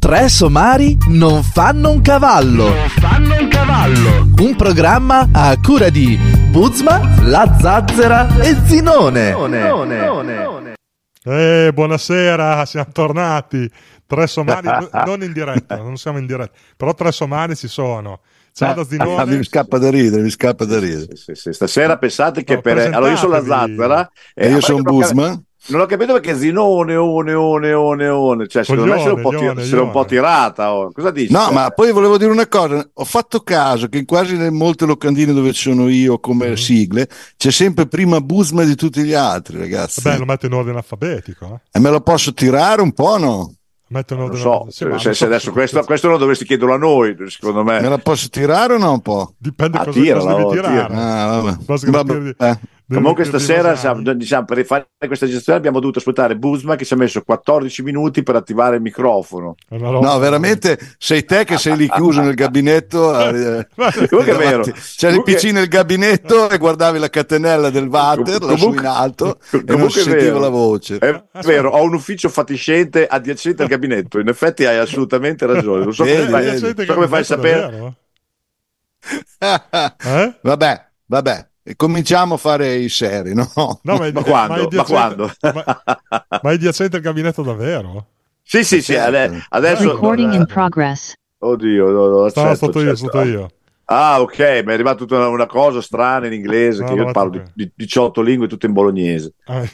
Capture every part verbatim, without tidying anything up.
Tre somari non fanno un cavallo. Non fanno un cavallo. Un programma a cura di Buzma, La Zazzera e Zinone. Eh, buonasera, siamo tornati. Tre somari, non in diretta, non siamo in diretta, però tre somari ci sono. Ciao da Zinone. Ah, mi scappa da ridere, mi scappa da ridere. Sì, sì, sì. Stasera pensate che No, per... Allora io sono la Zazzera e io sono Buzma. Non ho capito perché Zinone, one, one, one, one. Cioè, secondo me se l'è un po', tir- se l'è un po' tirata. Oh. Cosa dici? No, ma poi volevo dire una cosa. Ho fatto caso che in quasi le molte locandine dove ci sono io come mm-hmm. sigle c'è sempre prima Buzma di tutti gli altri, ragazzi. Beh, lo metto in ordine alfabetico. Eh? E me lo posso tirare un po', no? Metto in ordine non so, sì, se, se adesso questo, questo lo dovresti chiederlo a noi, secondo me. Me la posso tirare o no un po'? Dipende ah, cosa, tirala, cosa devi oh, tirare. Tira. Ah, vabbè. Vabbè. Vabbè. Eh. Comunque stasera diciamo, diciamo, per fare questa gestione abbiamo dovuto aspettare Buzma che ci ha messo quattordici minuti per attivare il microfono. No, veramente sei te che sei lì chiuso nel gabinetto. Eh, comunque è vero. C'è il P C nel gabinetto e guardavi la catenella del water Com- lassù in alto com- e non si sentiva la voce. È vero, ho un ufficio fatiscente adiacente al gabinetto. In effetti hai assolutamente ragione. Non so come fai, so come fai a sapere. Eh? Vabbè, vabbè. E cominciamo a fare i seri, no? no ma, ma quando? Ma, ma quando? ma, ma è adiacente il gabinetto davvero? Sì, sì, sì. Certo. Adesso. Recording in progress. Oddio, no, no, Stavo sotto io, sotto io. Ah, ok, mi è arrivata tutta una, una cosa strana in inglese, no, che io parlo di, di diciotto lingue tutte in bolognese.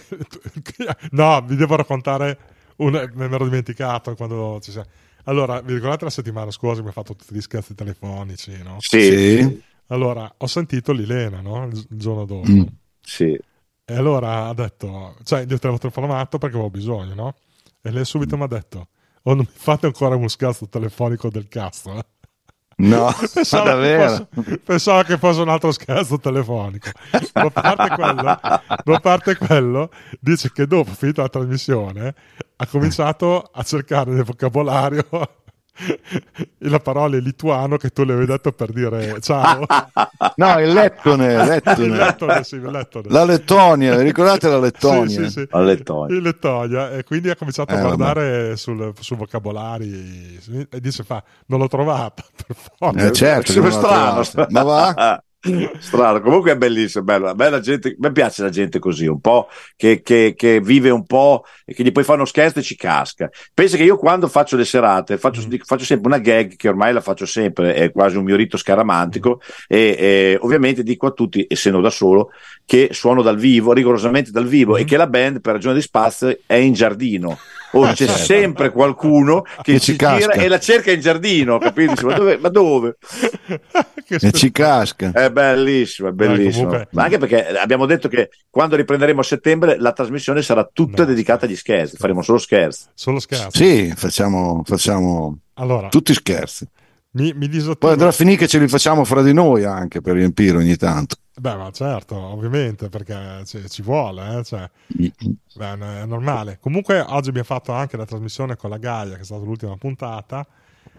No, vi devo raccontare, una, me l'ero dimenticato quando ci siamo. Allora, vi ricordate la settimana scorsa mi ha fatto tutti gli scherzi telefonici, no? Sì. sì. Allora, ho sentito Lilena, no? Il, il giorno dopo. Mm, sì. E allora ha detto, cioè, io te l'avevo telefonato perché avevo bisogno, no? E lei subito mm. mi ha detto, oh, non mi fate ancora uno scherzo telefonico del cazzo, eh? No, pensavo, davvero? Che fosse, pensavo che fosse un altro scherzo telefonico. Ma a parte quello, ma a parte quello dice che dopo, finita la trasmissione, ha cominciato a cercare nel vocabolario la parola lituano che tu le avevi detto per dire ciao. No, il lettone, lettone. Il lettone, sì, il lettone. La Lettonia, ricordate la Lettonia? Sì, sì, sì. La Lettonia. Il Lettonia. E quindi ha cominciato eh, a guardare sul, sul vocabolari e dice fa, non l'ho trovata, per forza. Eh, certo, è strano, strano. Ma va? Strano, comunque è bellissimo, bello. A me, la gente, a me piace la gente così, un po' che, che, che vive un po' e che gli poi fa uno scherzo e ci casca. Pensa che io quando faccio le serate faccio, mm. faccio sempre una gag che ormai la faccio sempre, è quasi un mio rito scaramantico mm. e, e ovviamente dico a tutti, essendo da solo, che suono dal vivo, rigorosamente dal vivo mm. e che la band per ragione di spazio è in giardino. O oh, c'è sempre qualcuno che, che ci gira e la cerca in giardino, capito? Ma dove? Ma dove? E ci casca. È bellissimo, è bellissimo. Dai, ma anche perché abbiamo detto che quando riprenderemo a settembre la trasmissione sarà tutta no, dedicata agli scherzi, faremo solo scherzi. Solo scherzi. Sì, facciamo, facciamo allora, tutti scherzi. Mi, mi Poi andrà a finire che ce li facciamo fra di noi anche per riempire ogni tanto. Beh, ma certo, ovviamente, perché ci, ci vuole, eh? Cioè, beh, è normale. Comunque oggi abbiamo fatto anche la trasmissione con la Gaia, che è stata l'ultima puntata,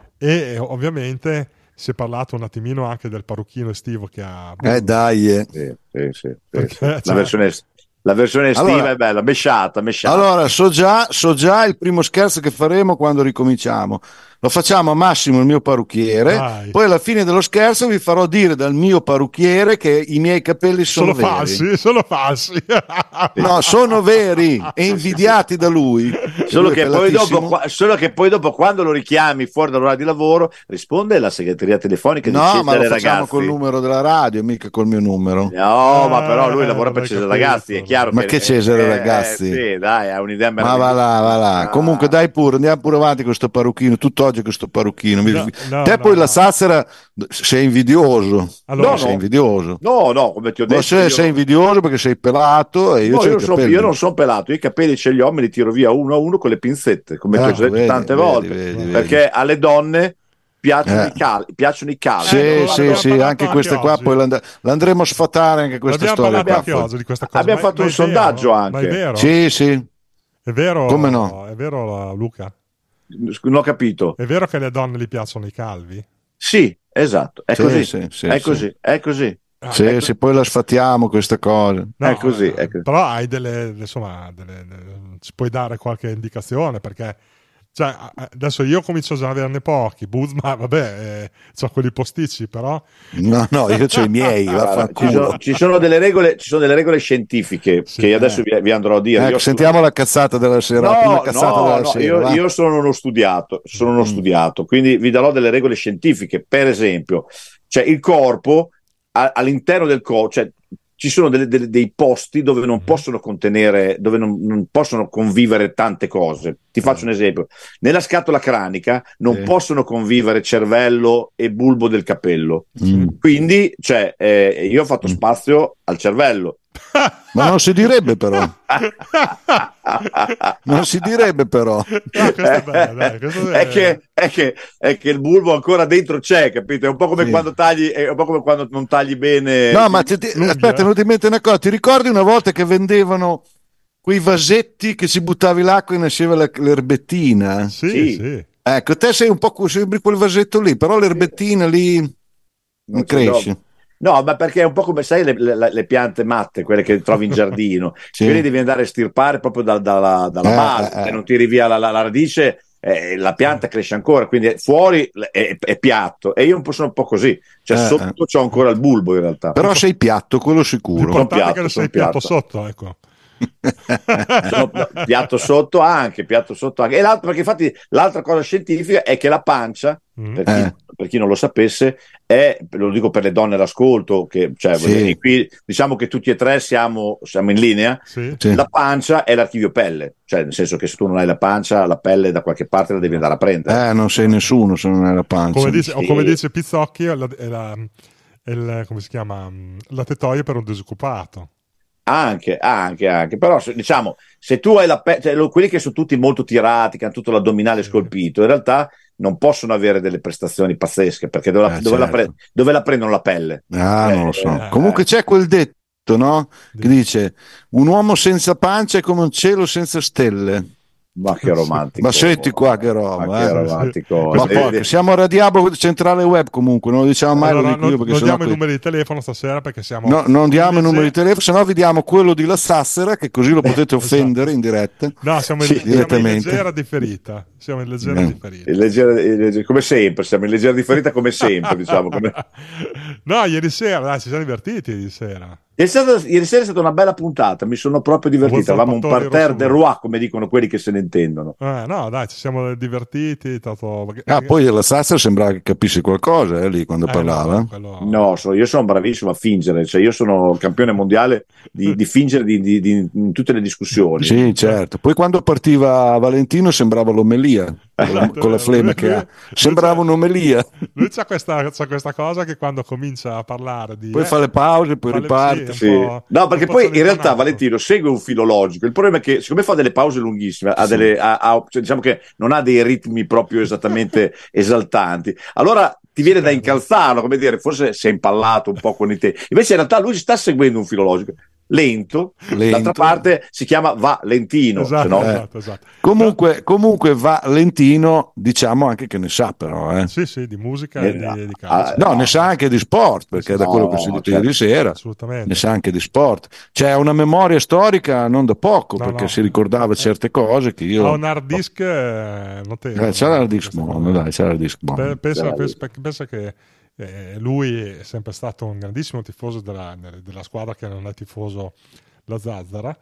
e ovviamente si è parlato un attimino anche del parrucchino estivo che ha... Eh dai, eh. Sì, sì, sì, perché, sì. La cioè... versione... La versione estiva allora, è bella, mesciata, mesciata. Allora, so già, so già il primo scherzo che faremo quando ricominciamo. Lo facciamo a Massimo, il mio parrucchiere. Vai. Poi alla fine dello scherzo vi farò dire dal mio parrucchiere che i miei capelli sono, sono veri. falsi, sono falsi. No, sono veri e invidiati da lui. Solo lui che, poi dopo, solo che poi dopo quando lo richiami fuori dall'orario di lavoro risponde la segreteria telefonica di no, Cesare ma lo Ragazzi. Facciamo col numero della radio, mica col mio numero. No, eh, ma però lui lavora per Cesare Ragazzi, è chiaro. Ma che Cesare eh, Ragazzi? Eh, sì, dai, ha un'idea ma va là, va là. Ah. Comunque dai pure, andiamo pure avanti con questo parrucchino, tutto oggi con questo parrucchino. No, no, te no, poi no. la Sassera sei invidioso. Allora, no, sei no. invidioso. No, no, come ti ho detto. Sei, io... sei invidioso perché sei pelato e io, no, io, non so, io non sono pelato, io i capelli ce li ho, me li tiro via uno a uno con le pinzette, come ah, ti ho detto vedi, tante vedi, volte, vedi, perché vedi. alle donne piacciono, eh. i, cal- piacciono i calvi. Sì, eh, sì, sì, anche questa qua oggi. Poi l'and- l'andremo a sfatare anche questa l'abbiamo storia qua. Anche oggi di questa cosa. Abbiamo ma, fatto ma un sondaggio vero? anche. Ma è vero? Sì, sì. È vero? Come no? È vero, Luca? Non ho capito. È vero che alle donne gli piacciono i calvi? Sì, esatto, è sì, così, sì, sì, è sì. così, è così. Ah, sì, ecco. se poi la sfatiamo questa cosa. No, è così, è così. Però hai delle, insomma, delle, delle, ci puoi dare qualche indicazione perché Cioè, adesso io comincio già ad averne pochi. Buzma, vabbè, eh, c'ho quelli posticci, però. No, no, io c'ho i miei. Allora, ci, sono, ci sono delle regole, ci sono delle regole scientifiche Sì, che adesso vi, vi andrò a dire. Ecco, Io sentiamo sono... la cazzata della sera. No, prima cazzata no, della no, sera, io, va. io sono uno studiato, sono uno Mm. studiato, quindi vi darò delle regole scientifiche. Per esempio, cioè il corpo a- all'interno del corpo, cioè ci sono delle- delle- dei posti dove non possono contenere, dove non, non possono convivere tante cose. Ti faccio un esempio: nella scatola cranica non Sì. possono convivere cervello e bulbo del capello. Mm. Quindi, cioè, eh, io ho fatto Mm. spazio al cervello. Ma non si direbbe però. Non si direbbe però. No, questo è bello, dai, questo è- è, che, è, che, è che il bulbo ancora dentro c'è, capito? È un po' come Sì. quando tagli, è un po' come quando non tagli bene. No, ma ti- ti- l'unghia. aspetta, è venuto in mente una cosa. Ti ricordi una volta che vendevano quei vasetti che ci buttavi l'acqua e nasceva la- l'erbettina? Sì, Sì. sì. Ecco, te sei un po' co- sembri quel vasetto lì, però l'erbettina lì non Non ce l'ho. cresce. No, ma perché è un po' come sai le, le- le piante matte, quelle che trovi in giardino, Sì. quelle devi andare a stirpare proprio da- dalla, dalla Eh, base, eh, eh. se non tiri via la, la- la radice, eh, la pianta cresce ancora, quindi fuori è, è piatto e io un po' sono un po' così, cioè Eh, sotto c'ho ancora il bulbo in realtà. Però sei piatto, quello sicuro. L'importante è piatto, che non sono sei piatto piatto. sotto, ecco. Sono- no, piatto sotto anche, piatto sotto anche. E l'altro, perché infatti l'altra cosa scientifica è che la pancia, Mm. per chi, Eh. per chi non lo sapesse, è, lo dico per le donne all'ascolto, che, cioè, Sì. voglio dire, e qui diciamo che tutti e tre siamo, siamo in linea. Sì. Sì. La pancia è l'archivio pelle, cioè nel senso che se tu non hai la pancia, la pelle da qualche parte la devi andare a prendere. Eh, non sei nessuno se non hai la pancia. Come dice, o Sì. come dice Pizzocchi, è la, è la- è il- come si chiama? La tettoia per un disoccupato. Anche, anche, anche, però se- diciamo, se tu hai la pelle, cioè, lo- quelli che sono tutti molto tirati, che hanno tutto l'addominale Sì. scolpito, in realtà non possono avere delle prestazioni pazzesche, perché dove la, Eh, dove la certo. pre- dove la prendono la pelle? Ah, Eh, non lo so. eh, Comunque c'è quel detto, no? Che dice: un uomo senza pancia è come un cielo senza stelle. Ma che romantico. Ma senti qua che roba, Ma che eh. romantico. Ma Eh, porca, eh, siamo a Radiabo Centrale Web comunque, non lo diciamo mai, Allora, lo dico non, io perché non sennò diamo i qui- numeri di telefono stasera perché siamo. No, non diamo i in numeri di legge- telefono, se no vi diamo quello di La Sassera, che così lo potete offendere in diretta. No, siamo in, Sì, siamo in direttamente. leggera differita. Siamo in leggera Eh. differita. in leggera- in leggera- come sempre, siamo in leggera differita come sempre, diciamo. Come... No, ieri sera, dai, ci siamo divertiti ieri sera. Ieri sera, ieri sera è stata una bella puntata, mi sono proprio divertito. Avanzato Avevamo un Antonio parterre Rosso. de roi, come dicono quelli che se ne intendono. Eh, no, dai, ci siamo divertiti. è Stato... perché- Ah, poi La Sassera sembrava che capisse qualcosa eh, lì quando Eh, parlava. no, quello- No, so- io sono bravissimo a fingere, cioè io sono campione mondiale di, di fingere di, di- di- in tutte le discussioni. Sì, certo. Poi quando partiva Valentino sembrava l'omelia, con la, con la flemme che ha. Sembrava un'omelia. Lui c'ha questa, c'ha questa cosa che quando comincia a parlare di. Poi eh, fa le pause, poi fa le- riparte. sì, Sì. un po'- No, perché un po' poi in realtà zonizzanato. Valentino segue un filo logico. Il problema è che, siccome fa delle pause lunghissime, ha Sì. delle, ha- ha- cioè, diciamo che non ha dei ritmi proprio esattamente esaltanti. Allora ti viene da incalzarlo, come dire, forse si è impallato un po' con i tempi. Invece in realtà lui sta seguendo un filo logico. Lento, Lento. d'altra parte si chiama Valentino. Esatto, se no- Eh. esatto, esatto. Comunque, comunque Valentino, diciamo anche che ne sa però. Eh. Sì, sì, di musica Eh, e di, di ah, calcio. No, no. ne sa anche di sport, perché da No, quello che si dice certo. ieri sera, Assolutamente. ne sa anche di sport. C'è una memoria storica non da poco, No, perché no. si ricordava certe cose che io... Ha un hard disk eh, notevole. Eh, c'era l'hard disk Questa buono, cosa. dai, c'era l'hard disk buono. Pe- Pensa, C'era pensa- l'hard pensa che eh, lui è sempre stato un grandissimo tifoso della, della squadra che non è tifoso la Zazzara.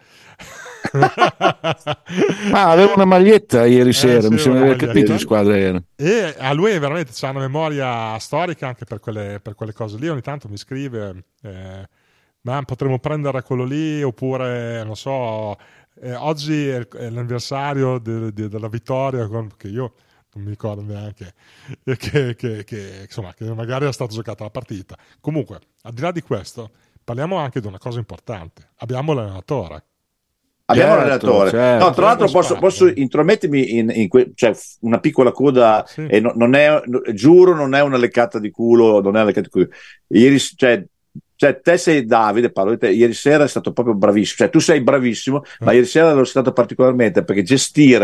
Ah, avevo una maglietta ieri sera, sì, mi sembra di una aver capito maglietta. di squadra era. E a lui veramente c'ha una memoria storica anche per quelle, per quelle cose lì. Ogni tanto mi scrive, eh, ma potremmo prendere quello lì, oppure non so, eh, oggi è, è l'anniversario de- de- della vittoria, con- che io non mi ricordo neanche, e che, che- che, insomma, che magari era stata giocata la partita. Comunque, al di là di questo, parliamo anche di una cosa importante. Abbiamo l'allenatore. Abbiamo Certo, l'allenatore. certo. No, tra l'altro Certo, posso, spazio. posso intromettermi in, in que- cioè, f- una piccola coda, Sì. e no- non è, no- giuro, non è una leccata di culo, non è una leccata di culo. Ieri, s- cioè, cioè, te sei Davide, parlo di te, ieri sera è stato proprio bravissimo, cioè tu sei bravissimo, ma Eh. ieri sera ero stato particolarmente perché gestire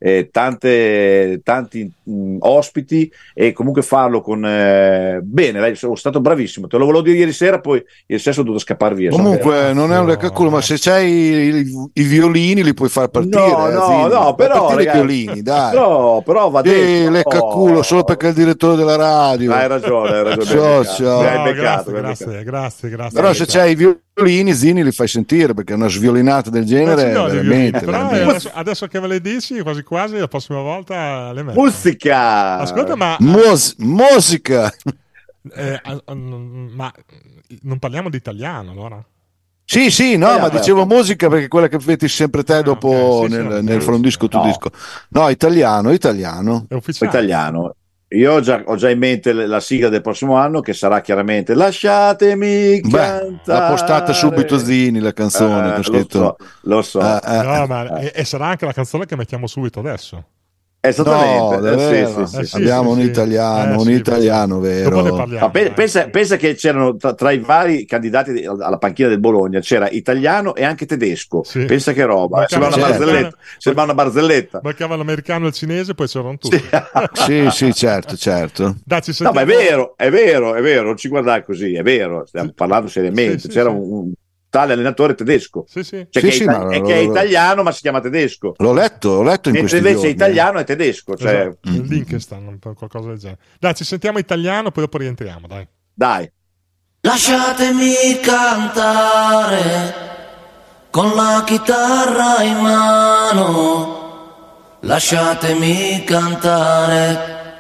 eh, tante, tanti mh, ospiti e comunque farlo con eh, bene, dai, sono stato bravissimo, te lo volevo dire ieri sera, poi ieri sera sono dovuto scappare via. Comunque non è un leccaculo, ma se c'hai i, i violini li puoi far partire. No, no, Zini. no, però partire ragazzi, i violini, dai. No, però va Sì, detto. leccaculo Oh. solo perché è il direttore della radio. Hai ragione, hai ragione. So, hai so. beccato, hai No, beccato, grazie, hai grazie, beccato. grazie, grazie. Però se c'hai i violini, Zini li fai sentire, perché una sviolinata del Ma genere ce è li ho di violini, veramente, però veramente. adesso, adesso che me le dici, quasi quasi la prossima volta le metto. Musica. Ascolta, ma, Mus- musica. eh, ah, ma non parliamo di italiano allora? Sì, sì, no, Eh, ma vabbè. dicevo musica perché quella che metti sempre te Ah, dopo ok, sì, sì, nel, no, nel sì, frondisco tu no. disco. No, italiano, italiano. È ufficiale. Italiano. Io ho già, ho già in mente la sigla del prossimo anno, che sarà chiaramente Lasciatemi Beh, cantare. l'ha postata subito Zini la canzone, Eh, con lo scritto. so, lo so. Eh, eh. No, ma e, e sarà anche la canzone che mettiamo subito adesso. Esattamente. No, Eh, davvero? sì, sì, sì, Eh, sì. sì, Abbiamo sì, un sì. italiano, Eh, un sì, italiano, Dopo ne vero? parliamo. Ma pe- dai. pensa, pensa che c'erano tra, tra i vari candidati di- alla panchina del Bologna c'era italiano e anche tedesco. Sì. Pensa che roba, Ma sembra una certo. barzelletta. Sembra una barzelletta. Mancava l'americano e il cinese, poi c'erano tutti. Sì, sì, certo, certo. Dai, ci No, ma è sentiamo- vero, è vero, è vero, non ci guardare così, è vero, stiamo Sì. parlando seriamente. Sì, sì, C'era sì. Un, un tale allenatore tedesco, Sì, sì. cioè Sì, che, è, sì, ita- ma è lo- che è lo- italiano ma si chiama tedesco, L'ho letto, l'ho letto in mentre questi invece giorni. italiano è tedesco, cioè, Esatto, il Liechtenstein, un po' qualcosa del genere. Dai, ci sentiamo italiano, poi dopo rientriamo, dai. dai. Lasciatemi cantare con la chitarra in mano, lasciatemi cantare,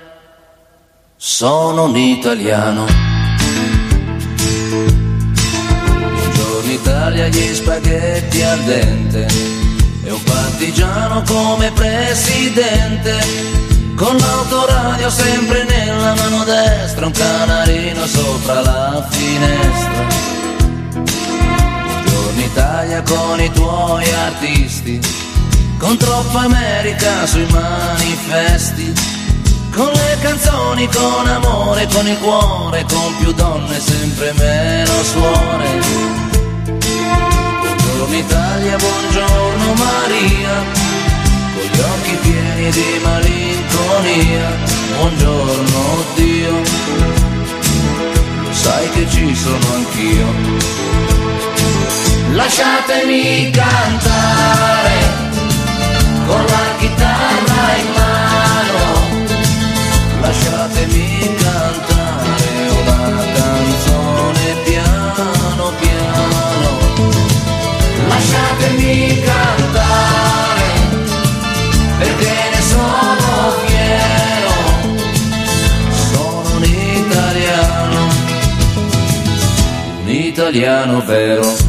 sono un italiano. Buongiorno Italia, gli spaghetti al dente e un partigiano come presidente, con l'autoradio sempre nella mano destra, un canarino sopra la finestra. Buongiorno Italia con i tuoi artisti, con troppa America sui manifesti, con le canzoni, con amore, con il cuore, con più donne, sempre meno suore. Buongiorno Italia, buongiorno Maria, con gli occhi pieni di malinconia, buongiorno Dio, lo sai che ci sono anch'io. Lasciatemi cantare con la chitarra in mano, lasciatemi cantare una canzone piano piano, lasciatemi cantare perché ne sono fiero, sono un italiano, un italiano vero.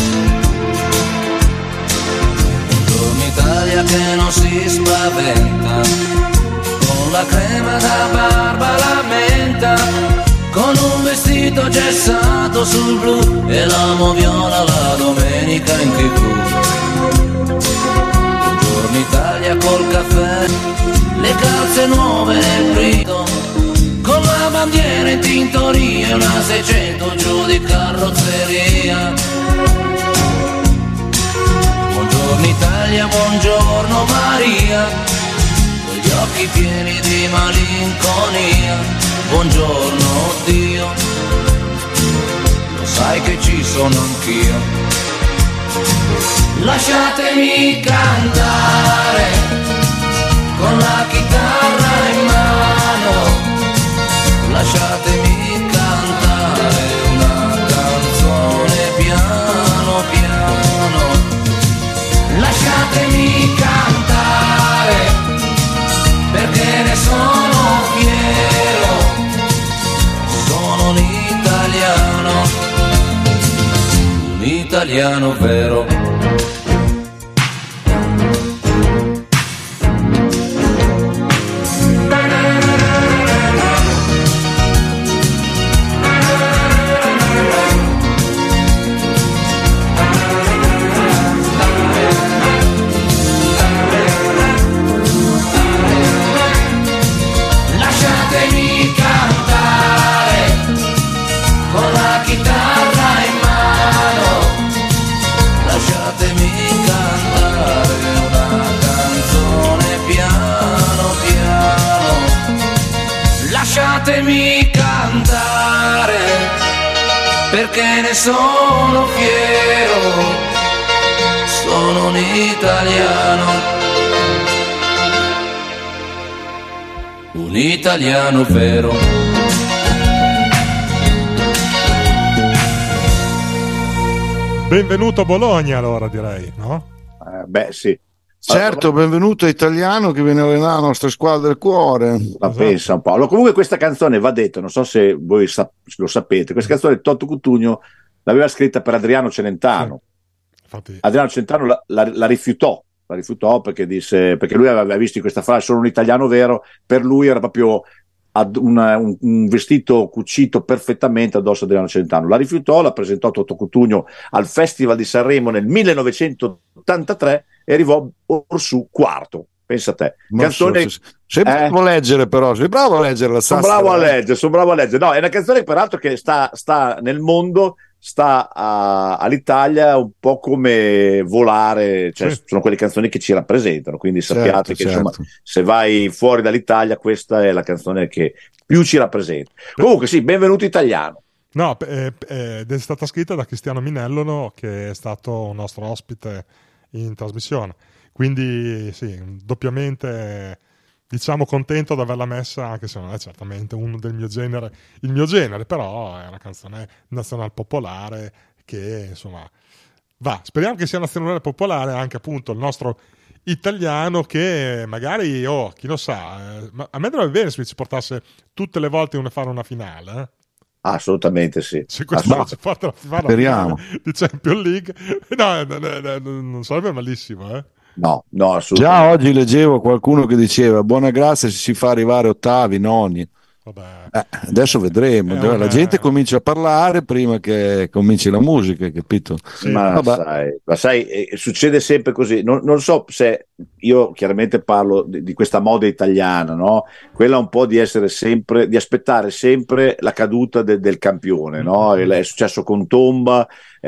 Buongiorno Italia che non si spaventa, con la crema da barba la menta, con un vestito gessato sul blu e l'amo viola la domenica in tv. Buongiorno Italia col caffè, le calze nuove nel grido, con la bandiera in tintoria e una seicento giù di carrozzeria. Buongiorno Italia, buongiorno Maria, con gli occhi pieni di malinconia, buongiorno Dio, lo sai che ci sono anch'io. Lasciatemi cantare con la chitarra in mano, lasciatemi cantare una canzone piano piano, lasciatemi cantare perché ne sono fiero, sono un italiano, un italiano vero. Lasciatemi cantare con la chitarra in mano, lasciatemi Lasciami cantare, perché ne sono fiero, sono un italiano, un italiano vero. Benvenuto a Bologna, allora, direi, no? Eh, beh, sì. Certo, benvenuto a Italiano che viene a allenare la nostra squadra del cuore. La Esatto. pensa un po'. Allora, comunque questa canzone va detta, non so se voi sap- lo sapete, questa canzone Toto Cutugno l'aveva scritta per Adriano Celentano. Sì. Infatti, Adriano Celentano la, la- la rifiutò, la rifiutò perché disse, perché lui aveva visto in questa frase sono un italiano vero, per lui era proprio ad una- un, un vestito cucito perfettamente addosso a Adriano Celentano. La rifiutò, la presentò Toto Cutugno al Festival di Sanremo nel millenovecentottantatré e arrivò orsù quarto. Pensa a te. Ma Canzone, so- sei bravo eh? a leggere, però sei bravo a leggere la Sono Sassari. bravo a leggere, sono bravo a leggere. No, è una canzone peraltro che sta, sta nel mondo, sta a- all'Italia un po' come volare, cioè Sì. sono quelle canzoni che ci rappresentano, quindi sappiate Certo, che certo. insomma se vai fuori dall'Italia questa è la canzone che più ci rappresenta. Comunque sì, benvenuto Italiano. no, eh, eh, ed è stata scritta da Cristiano Minello, no, che è stato un nostro ospite in trasmissione. Quindi sì, doppiamente diciamo contento di averla messa, anche se non è certamente uno del mio genere, il mio genere, però è una canzone nazionale popolare che insomma va. Speriamo che sia nazionale popolare anche appunto il nostro italiano, che magari, oh, chi lo sa, eh, ma a me andrebbe bene se ci portasse tutte le volte a fare una finale, eh. Assolutamente sì. Se questo Assolut- ci porta a fare la Speriamo. finale di Champions League, no, no, no, no, no, non sarebbe malissimo, eh. No, no, Già assolutamente. oggi leggevo qualcuno che diceva buona grazia se si fa arrivare ottavi, nonni. Vabbè. Eh, adesso vedremo. È La una- gente comincia a parlare prima che cominci la musica, capito? Sì. Ma Vabbè. sai, ma sai, eh, succede sempre così. Non, non so se io chiaramente parlo di, di questa moda italiana, no? Quella un po' di essere sempre, di aspettare sempre la caduta de- del campione, no? Mm-hmm. È successo con Tomba,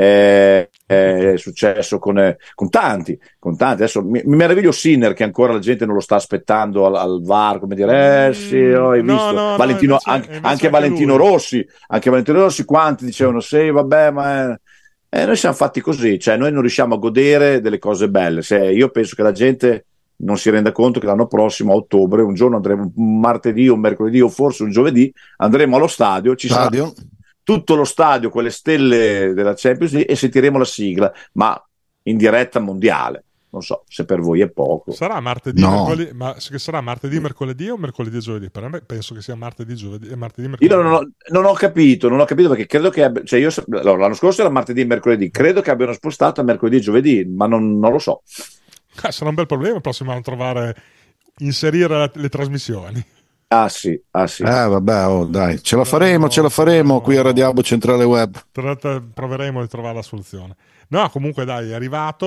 eh, è successo con, eh, con tanti, con tanti. Adesso mi, mi meraviglio Sinner che ancora la gente non lo sta aspettando al, al V A R, come dire, eh sì, oh, hai No, visto? no, no, Valentino, invece- anche, invece anche anche Valentino lui. Rossi, anche Valentino Rossi, quanti dicevano sì, vabbè, ma è- eh, noi siamo fatti così, cioè noi non riusciamo a godere delle cose belle. Se io penso che la gente non si renda conto che l'anno prossimo a ottobre, un giorno andremo, un martedì, un mercoledì o forse un giovedì, andremo allo stadio, ci sarà Stadio? tutto lo stadio con le stelle della Champions League e sentiremo la sigla, ma in diretta mondiale. Non so se per voi è poco. Sarà martedì, No. mercoledì, ma se sarà martedì, mercoledì o mercoledì e giovedì? Per me penso che sia martedì, giovedì e martedì, mercoledì. Io non ho, non ho capito, non ho capito perché credo che abbia- cioè io, allora, l'anno scorso era martedì e mercoledì, credo che abbiano spostato a mercoledì e giovedì, ma non, non lo so. Ah, sarà un bel problema il prossimo anno trovare, inserire la- le trasmissioni. Ah sì, ah sì. Eh vabbè, oh, dai, ce la faremo, ce la faremo qui a Radiabo Centrale Web. Tra- tra- Proveremo di trovare la soluzione. No, comunque dai, è arrivato,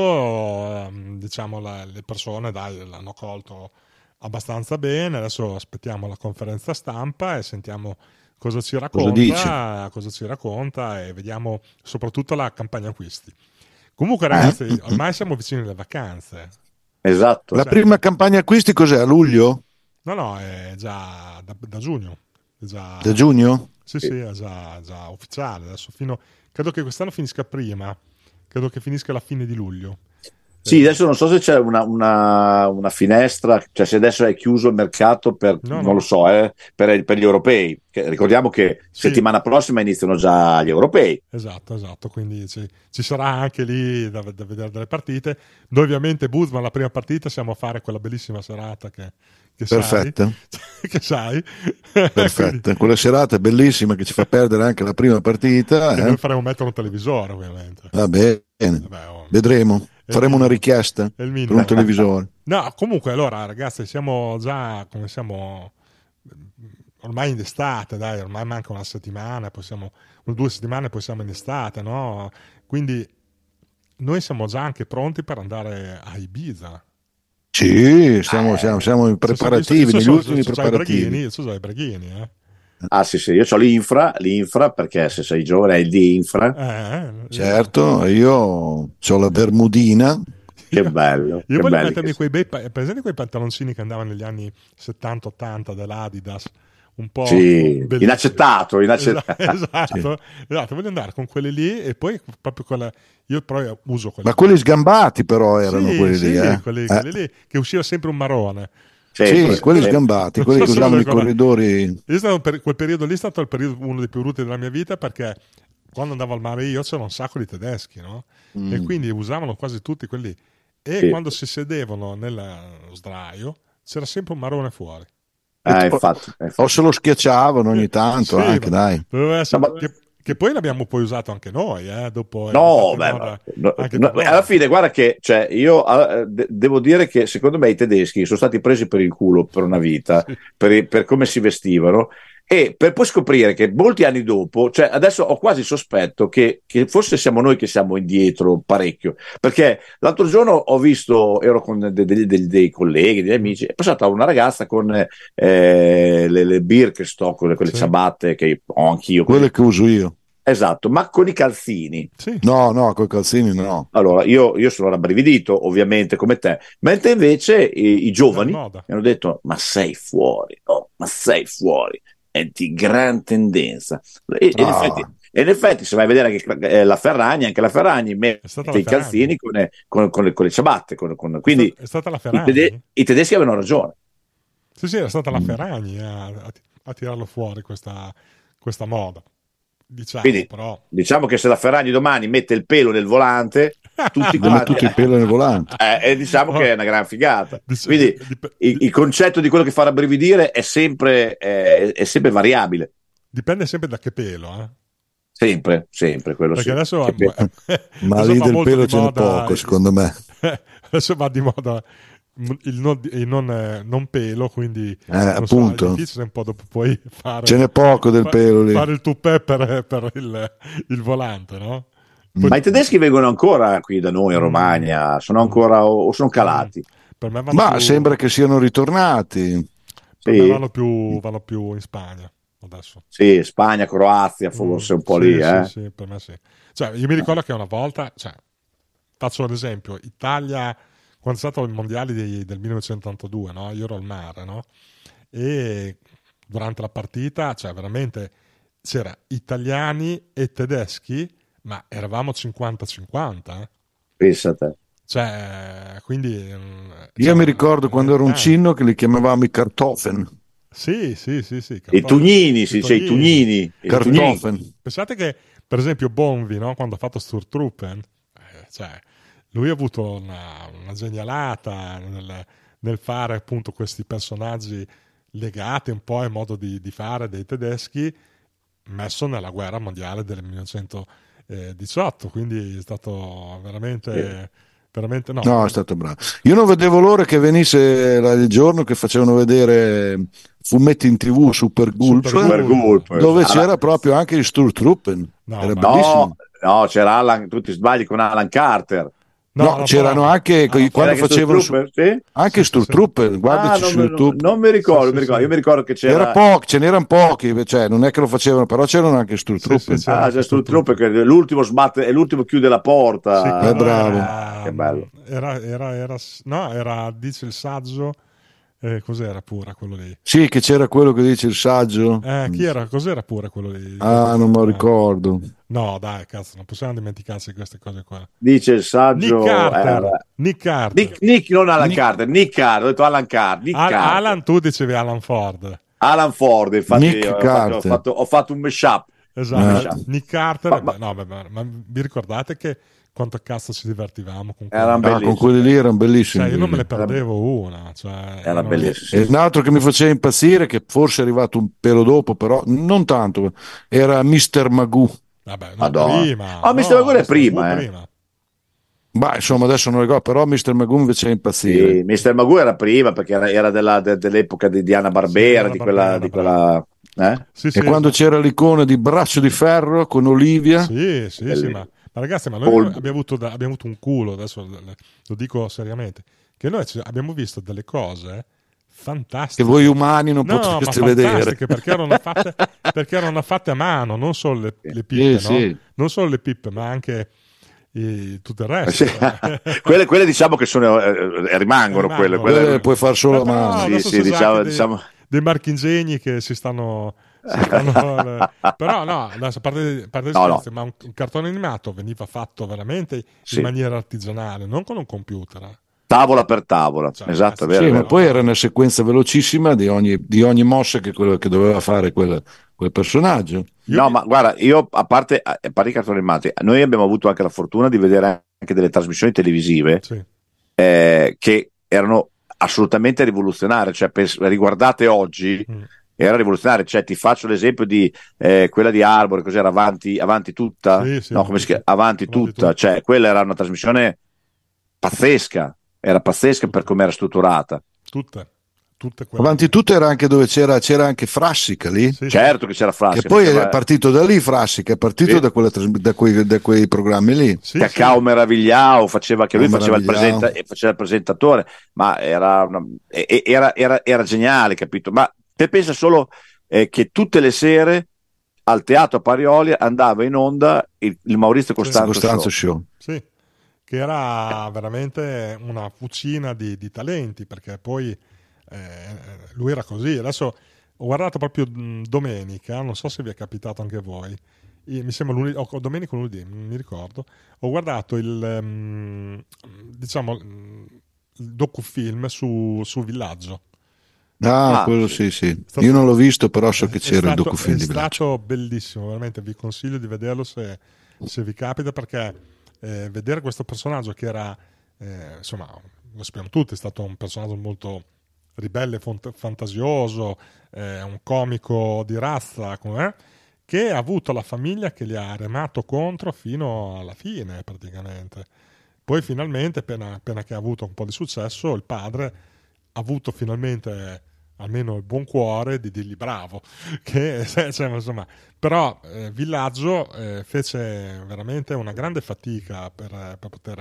ehm, diciamo la- le persone dai, l'hanno colto abbastanza bene, adesso aspettiamo la conferenza stampa e sentiamo cosa ci racconta, dice? cosa ci racconta e vediamo soprattutto la campagna acquisti. Comunque ragazzi, Eh? ormai siamo vicini alle vacanze. Esatto. La prima campagna acquisti cos'è? A luglio? No, no, è già da, da giugno. È già, Da giugno? Sì, sì, è già, già ufficiale. Adesso fino, credo che quest'anno finisca prima, credo che finisca la fine di luglio. Sì, adesso non so se c'è una, una, una finestra, cioè se adesso è chiuso il mercato per, No, non no. lo so, eh, per, per gli europei. Che ricordiamo che Sì. settimana prossima iniziano già gli europei. Esatto, esatto, quindi ci, ci sarà anche lì da, da vedere delle partite. Noi ovviamente Buzman la prima partita siamo a fare quella bellissima serata che, che Perfetta. sai, che sai. Perfetta. Quella serata è bellissima che ci fa perdere anche la prima partita. Quindi Eh? noi faremo mettere un televisore ovviamente. Va bene, Vabbè, oh, vedremo. È Faremo il una minimo. richiesta È il per minimo. un televisore. No, comunque allora ragazzi siamo già, come siamo ormai in estate, dai, ormai manca una settimana, poi siamo, due settimane poi siamo in estate, no? Quindi noi siamo già anche pronti per andare a Ibiza. Sì, siamo, siamo, siamo in Ci sono- preparativi, ci sono- negli ci ultimi sono- ci sono i preparativi. breghini, ci sono i breghini, eh. Ah sì sì, io ho l'infra, l'infra perché se sei giovane hai il di infra. Eh, Certo, io ho la bermudina. Che bello. Io che voglio belli mettermi che quei bei pa- presenti quei pantaloncini che andavano negli anni settanta ottanta dell'Adidas, un po' Sì, bellissimo. inaccettato, inaccettato. Esatto, esatto, voglio andare con quelli lì e poi proprio quella, io però uso quelli. Ma quelli sgambati però erano Sì, quelli sì, lì, eh? quelli, Eh. quelli lì, che usciva sempre un marrone. Sì, Sempre, quelli sempre. sgambati, Non quelli so che se usavano lo i ricordate. corridori. Io stato per, quel periodo lì è stato il periodo uno dei più brutti della mia vita, perché quando andavo al mare io c'erano un sacco di tedeschi, no? Mm. E quindi usavano quasi tutti quelli. E Sì. quando si sedevano nello sdraio c'era sempre un marrone fuori. Ah, E- infatti, infatti. O se lo schiacciavano ogni tanto, Sì, anche, ma dai. doveva essere- No, ma- che, che poi l'abbiamo poi usato anche noi, eh? Dopo è No, diventato beh, in moda no, anche no, per noi. alla fine, guarda che cioè, io eh, de- devo dire che secondo me i tedeschi sono stati presi per il culo per una vita, Sì. per, i- per come si vestivano, e per poi scoprire che molti anni dopo, cioè adesso ho quasi il sospetto che, che forse siamo noi che siamo indietro parecchio, perché l'altro giorno ho visto, ero con de- de- de- dei colleghi, degli amici, è passata una ragazza con eh, le, le Birkenstock, quelle, quelle Sì. ciabatte che ho anch'io, Quelle che uso io. esatto, ma con i calzini. Sì. No, no, con i calzini no. Allora, io, io sono rabbrividito, ovviamente, come te, mentre invece i, i giovani È mi moda. hanno detto: Ma sei fuori, oh, ma sei fuori, è di gran tendenza. E, e in, Ah. effetti, e in effetti, se vai a vedere che eh, la Ferragni, anche la Ferragni mette È stata la i calzini con, eh, con- con le, con le ciabatte. con- con- quindi È stata la i, Ferragni? tede- i tedeschi avevano ragione. Sì, sì, era stata la Mm. Ferragni a, a- a tirarlo fuori questa, questa moda. Diciamo, Quindi però. diciamo che se la Ferragni domani mette il pelo nel volante, tutti Gli quanti. tutto il pelo nel volante. Eh, e diciamo che è una gran figata. Dice- Quindi di- di- il, il concetto di quello che fa rabbrividire è sempre, è, è sempre variabile. Dipende sempre da che pelo, eh? Sempre, sempre quello Perché sì. adesso, Che pe- Ma adesso lì va del molto pelo di ce n'è moda poco, il- secondo me. adesso va di moda il non, il non, eh, non pelo, quindi Eh, non so, appunto. è difficile un po' dopo poi fare, Ce n'è poco del fa- pelo lì. fare il tupè per, per il, il volante, no? Poi- Ma i tedeschi vengono ancora qui da noi in Mm. Romagna, sono ancora o, o sono calati. Per me vanno Ma più, sembra che siano ritornati. per Sì. me vanno più, vanno più in Spagna adesso. Sì, Spagna, Croazia, forse Mm, un po' sì, lì, sì, eh. sì, per me sì. Cioè, io mi ricordo che una volta, cioè, faccio un esempio, Italia, quando è stato il mondiale dei- del millenovecentottantadue, no? Io ero al mare, no? E durante la partita, cioè, veramente c'era italiani e tedeschi, ma eravamo cinquanta cinquanta, eh? Pensa a te. Cioè, quindi... mm, Io cioè, mi ricordo quando ero un tanti. cinno che li chiamavamo i Kartoffeln. Sì, sì, sì, sì. I cartoffi- tugnini, si dice i tugnini. I tugnini. Kartoffeln. Pensate che, per esempio, Bonvi, no? Quando ha fatto Sturtruppen, eh, cioè, lui ha avuto una, una genialata nel, nel fare appunto questi personaggi legati un po' al modo di, di fare dei tedeschi, messo nella guerra mondiale del millenovecentodiciotto, quindi è stato veramente, veramente no. No, è stato bravo. Io non vedevo l'ora che venisse il giorno che facevano vedere fumetti in tv Super Gulp, Super Super Gulp. dove Alan- c'era proprio anche il Sturtruppen. No, Era ma- bellissimo. No, no, c'era Alan, tu ti sbagli con Alan Carter. No, no, c'erano però- anche Ah, quando C'era anche facevano Stormtrooper, sì? anche Sì, sì, Sturtruppen, Ah, guardaci non, su me- YouTube. non mi ricordo, Sì, mi sì, ricordo. sì. Io mi ricordo che c'era, Era pochi, ce n'erano pochi, cioè non è che lo facevano, però c'erano anche Sturtruppen. Sì, sì, Ah, anche c'è Stormtrooper che l'ultimo sbatte e l'ultimo chiude la porta. Sì, Eh, quello bravo. Era, Che bello. Era, era, era, no, era, dice il saggio, eh, cos'era pure quello lì? Sì, che c'era quello che dice il saggio. Eh, chi era? Cos'era pure quello lì? Ah, non me lo Eh, ricordo. No, dai, cazzo, non possiamo dimenticarci di queste cose qua. Dice il saggio. Nick Carter. era- Nick Carter. Nick, Nick, non Alan Nick- Carter, Nick Carter, ho detto Alan Carter. Nick Al- Carter. Alan, tu dicevi Alan Ford. Alan Ford, infatti Nick ho, fatto, Carter. ho, fatto, ho fatto un mashup. Esatto. Eh. Nick Carter. Ma- ma- no, vabbè, ma vi ricordate che quanto cazzo ci divertivamo con Era quelli? un Ah, bellissimo. con quelli lì erano bellissimi. Cioè, io non me ne quelli. perdevo una. Cioè, Era erano- bellissimo. E un altro che mi faceva impazzire, che forse è arrivato un pelo dopo, però non tanto, era mister Magoo. Vabbè, no, Madonna. prima. Ah, mister Magoo è prima, eh. prima. Ma insomma, adesso non ricordo, però mister Magoo mi faceva impazzire. Sì, mister Magoo era prima perché era, era della- de- dell'epoca di Diana Barbera, Sì, di quella. Barbera, Di quella eh? Sì, E sì, quando esatto. c'era l'icona di Braccio di Ferro con Olivia, Sì, sì, sì, Bellissimo. ma, ma ragazzi, ma noi Paul- abbiamo avuto, da- abbiamo avuto un culo, adesso lo dico seriamente, che noi ci- abbiamo visto delle cose fantastiche. che voi umani non No, ma potreste vedere. fantastiche, perché erano fatte, perché erano fatte a mano, non solo le, le pippe, Sì, no? sì. Non solo le pippe, ma anche i- tutto il Eh, resto. sì. quelle, quelle diciamo che sono, eh, eh, rimangono, quelle, Rimangono. quelle- Quelle puoi far solo a Però mano. Sì, adesso sì, si usa diciamo- anche dei, diciamo- dei marchingegni che si stanno... si stanno però no, adesso, a parte, a parte No, scherzi, no. ma un, un cartone animato veniva fatto veramente Sì. in maniera artigianale, non con un computer. eh. Tavola per tavola, Cioè, esatto, è ragazzi, vero. Sì, è ma vero. poi era una sequenza velocissima di ogni, di ogni mossa che, quello, che doveva fare quel, quel personaggio. Io No, mi- ma guarda, io a parte, a parte i cartoni animati, noi abbiamo avuto anche la fortuna di vedere anche delle trasmissioni televisive sì. eh, che erano assolutamente rivoluzionarie, cioè pens- riguardate oggi Mm. era rivoluzionaria, cioè ti faccio l'esempio di eh, quella di Arbore, cos'era Avanti, Avanti tutta? Sì, sì, No, come si chiama? Avanti Avanti tutta, Tutta. cioè quella era una trasmissione pazzesca, era pazzesca per come era strutturata. tutte tutte quelle Avanti tutto era anche dove c'era, c'era anche Frassica lì, sì, sì. Certo che c'era Frasca, che poi faceva è partito da lì Frassica, è partito Sì. da, quella tras- da, quei, da quei programmi lì. Sì, Cacao sì. Meravigliao, faceva che lui Cacao faceva il, Meravigliao. presenta- e faceva il presentatore, ma era, una- e- e- era, era- era geniale, capito? Ma te pensa solo eh, che tutte le sere al Teatro Parioli andava in onda il, il Maurizio Costanzo, Costanzo Show. Show. Sì, che era veramente una fucina di, di talenti, perché poi eh, lui era così. Adesso ho guardato proprio mh, domenica, non so se vi è capitato anche a voi, io- mi sembra lunedì, o domenica o lunedì, non mi ricordo, ho guardato il, mh, diciamo, mh, il docufilm su, su Villaggio. Ah, Ah, quello sì. sì, sì. Stato- Io non l'ho visto, però so che È c'era il stato- docufilm è di Villaggio. stato bellissimo, veramente vi consiglio di vederlo se, se vi capita, perché eh, vedere questo personaggio che era, eh, insomma, lo sappiamo tutti, è stato un personaggio molto ribelle, font- fantasioso, eh, un comico di razza, com'è, che ha avuto la famiglia che gli ha remato contro fino alla fine praticamente. Poi finalmente, appena, appena che ha avuto un po' di successo, il padre ha avuto finalmente almeno il buon cuore di dirgli bravo. Che, cioè, insomma, però eh, Villaggio eh, fece veramente una grande fatica per, per poter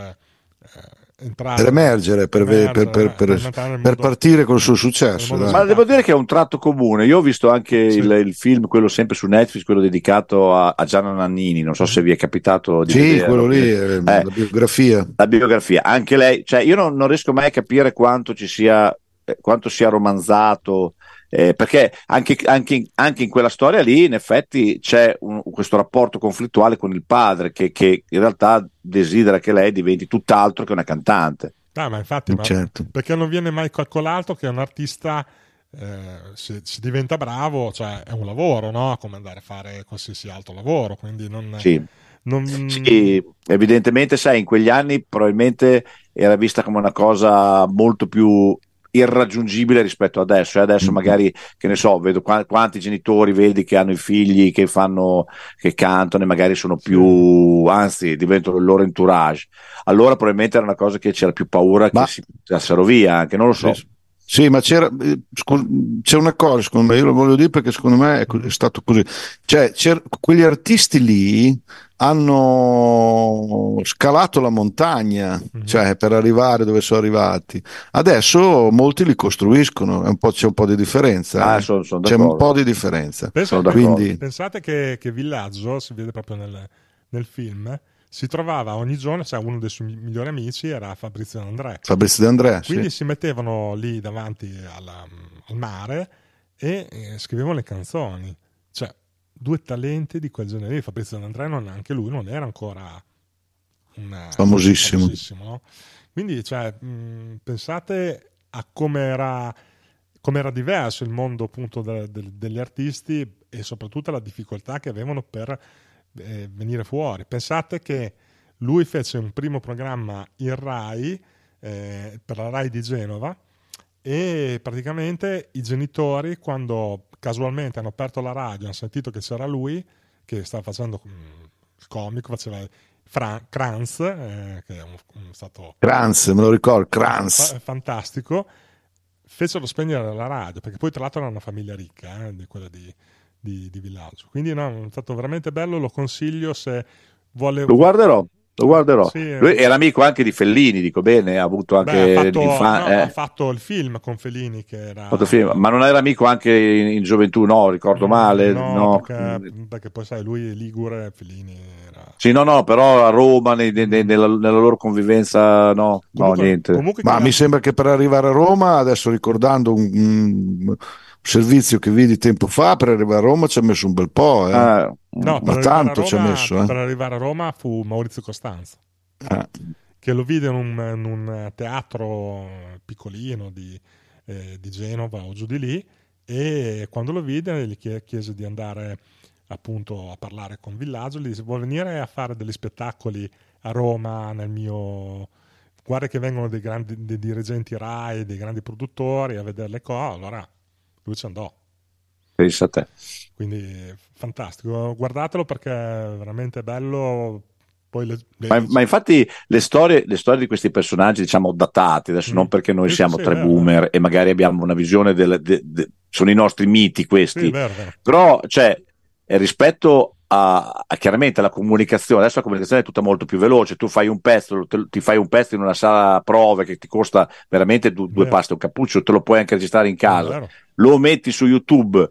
eh, entrare, Per emergere, per, ve- per- per- per- entrare nel per mondo- partire col suo nel successo. mondo dai. Ma devo dire che è un tratto comune. Io ho visto anche Sì. il, il film, quello sempre su Netflix, quello dedicato a, a Gianna Nannini. Non so se vi è capitato di Sì, vederlo. quello lì, Eh, eh, la biografia. la biografia, anche lei, cioè io non, non riesco mai a capire quanto ci sia, eh, quanto sia romanzato, eh, perché anche, anche, anche in quella storia lì, in effetti, c'è un- questo rapporto conflittuale con il padre che, che in realtà desidera che lei diventi tutt'altro che una cantante. Ah, ma infatti, ma Certo. perché non viene mai calcolato che un artista, eh, se, se diventa bravo, cioè è un lavoro, no? Come andare a fare qualsiasi altro lavoro, quindi non... Sì. non- Sì, evidentemente, sai, in quegli anni probabilmente era vista come una cosa molto più irraggiungibile rispetto adesso. E adesso Mm. magari, che ne so, vedo qua- quanti genitori vedi che hanno i figli che fanno, che cantano e magari sono più, anzi, diventano il loro entourage. Allora probabilmente era una cosa che c'era più paura Ma- che si passassero via, anche non lo so. Sì, sì, ma c'era, eh, scu- c'è una cosa, secondo me, io lo voglio dire perché secondo me è, co- è stato così. Cioè, c'er- quegli artisti lì hanno scalato la montagna, Mhm. cioè, per arrivare dove sono arrivati. Adesso molti li costruiscono, è un po', c'è un po' di differenza. Ah, eh. sono- sono C'è un d'accordo. po' di differenza. Pensa- Sono d'accordo. Quindi, Pensate che, che Villaggio, si vede proprio nel, nel film, si trovava ogni giorno, cioè uno dei suoi migliori amici era Fabrizio D'André. Fabrizio De Andrea, sì. Quindi si mettevano lì davanti alla- al mare e eh, scrivevano le canzoni. Cioè, due talenti di quel genere lì. Fabrizio D'Andrea, non, anche lui non era ancora un Famosissimo. no? Quindi, cioè, mh, pensate a come era, come era diverso il mondo appunto de- de- degli artisti e soprattutto la difficoltà che avevano per eh, venire fuori. Pensate che lui fece un primo programma in Rai, eh, per la Rai di Genova, e praticamente i genitori, quando casualmente hanno aperto la radio, hanno sentito che c'era lui che stava facendo mm, il comico, faceva Fra- Kranz, eh, che è un, un stato Kranz, me lo ricordo, Kranz. fa- fantastico, fecero spegnere la radio, perché poi tra l'altro era una famiglia ricca, eh, di quella di, di, di Villaggio. Quindi no, è stato veramente bello, lo consiglio se vuole... Lo guarderò, lo guarderò. Sì, eh. Lui era amico anche di Fellini, dico bene, ha avuto anche Beh, ha, fatto, l'infa- no, eh. ha fatto il film con Fellini che era... Fatto film, ma non era amico anche in, in gioventù, no, ricordo male. No, No. Perché, perché poi sai, lui è ligure, Fellini era... Sì, no, no, però a Roma, nei- nei- nei- nella, nella loro convivenza, no, no, Comunque- niente. comunque Ma che mi era- sembra che per arrivare a Roma, adesso ricordando un, un- servizio che vidi tempo fa per arrivare a Roma ci ha messo un bel po', eh. Ah, No, ma per tanto arrivare a ci ha Roma- messo, eh. Per arrivare a Roma fu Maurizio Costanzo, Eh. che lo vide in un, in un teatro piccolino di, eh, di Genova o giù di lì, e quando lo vide gli chie- chiese di andare appunto a parlare con Villaggio, gli disse: vuoi venire a fare degli spettacoli a Roma nel mio... guarda che vengono dei grandi dei dirigenti Rai, dei grandi produttori a vedere le cose. Allora lui ci andò. pensa a te. Quindi fantastico, guardatelo perché è veramente bello. Poi le, le- Ma, ma infatti le storie, le storie di questi personaggi, diciamo, datati, adesso Mm. non perché noi Sì, siamo sì, tre vero, boomer e magari abbiamo una visione del, de- de- sono i nostri miti questi, sì, vero, vero. però cioè, eh, rispetto a, a chiaramente la comunicazione, adesso la comunicazione è tutta molto più veloce, tu fai un pezzo, te- ti fai un pezzo in una sala prove che ti costa veramente du- due Vero. pasti e un cappuccio, te lo puoi anche registrare in casa, Vero. lo metti su YouTube,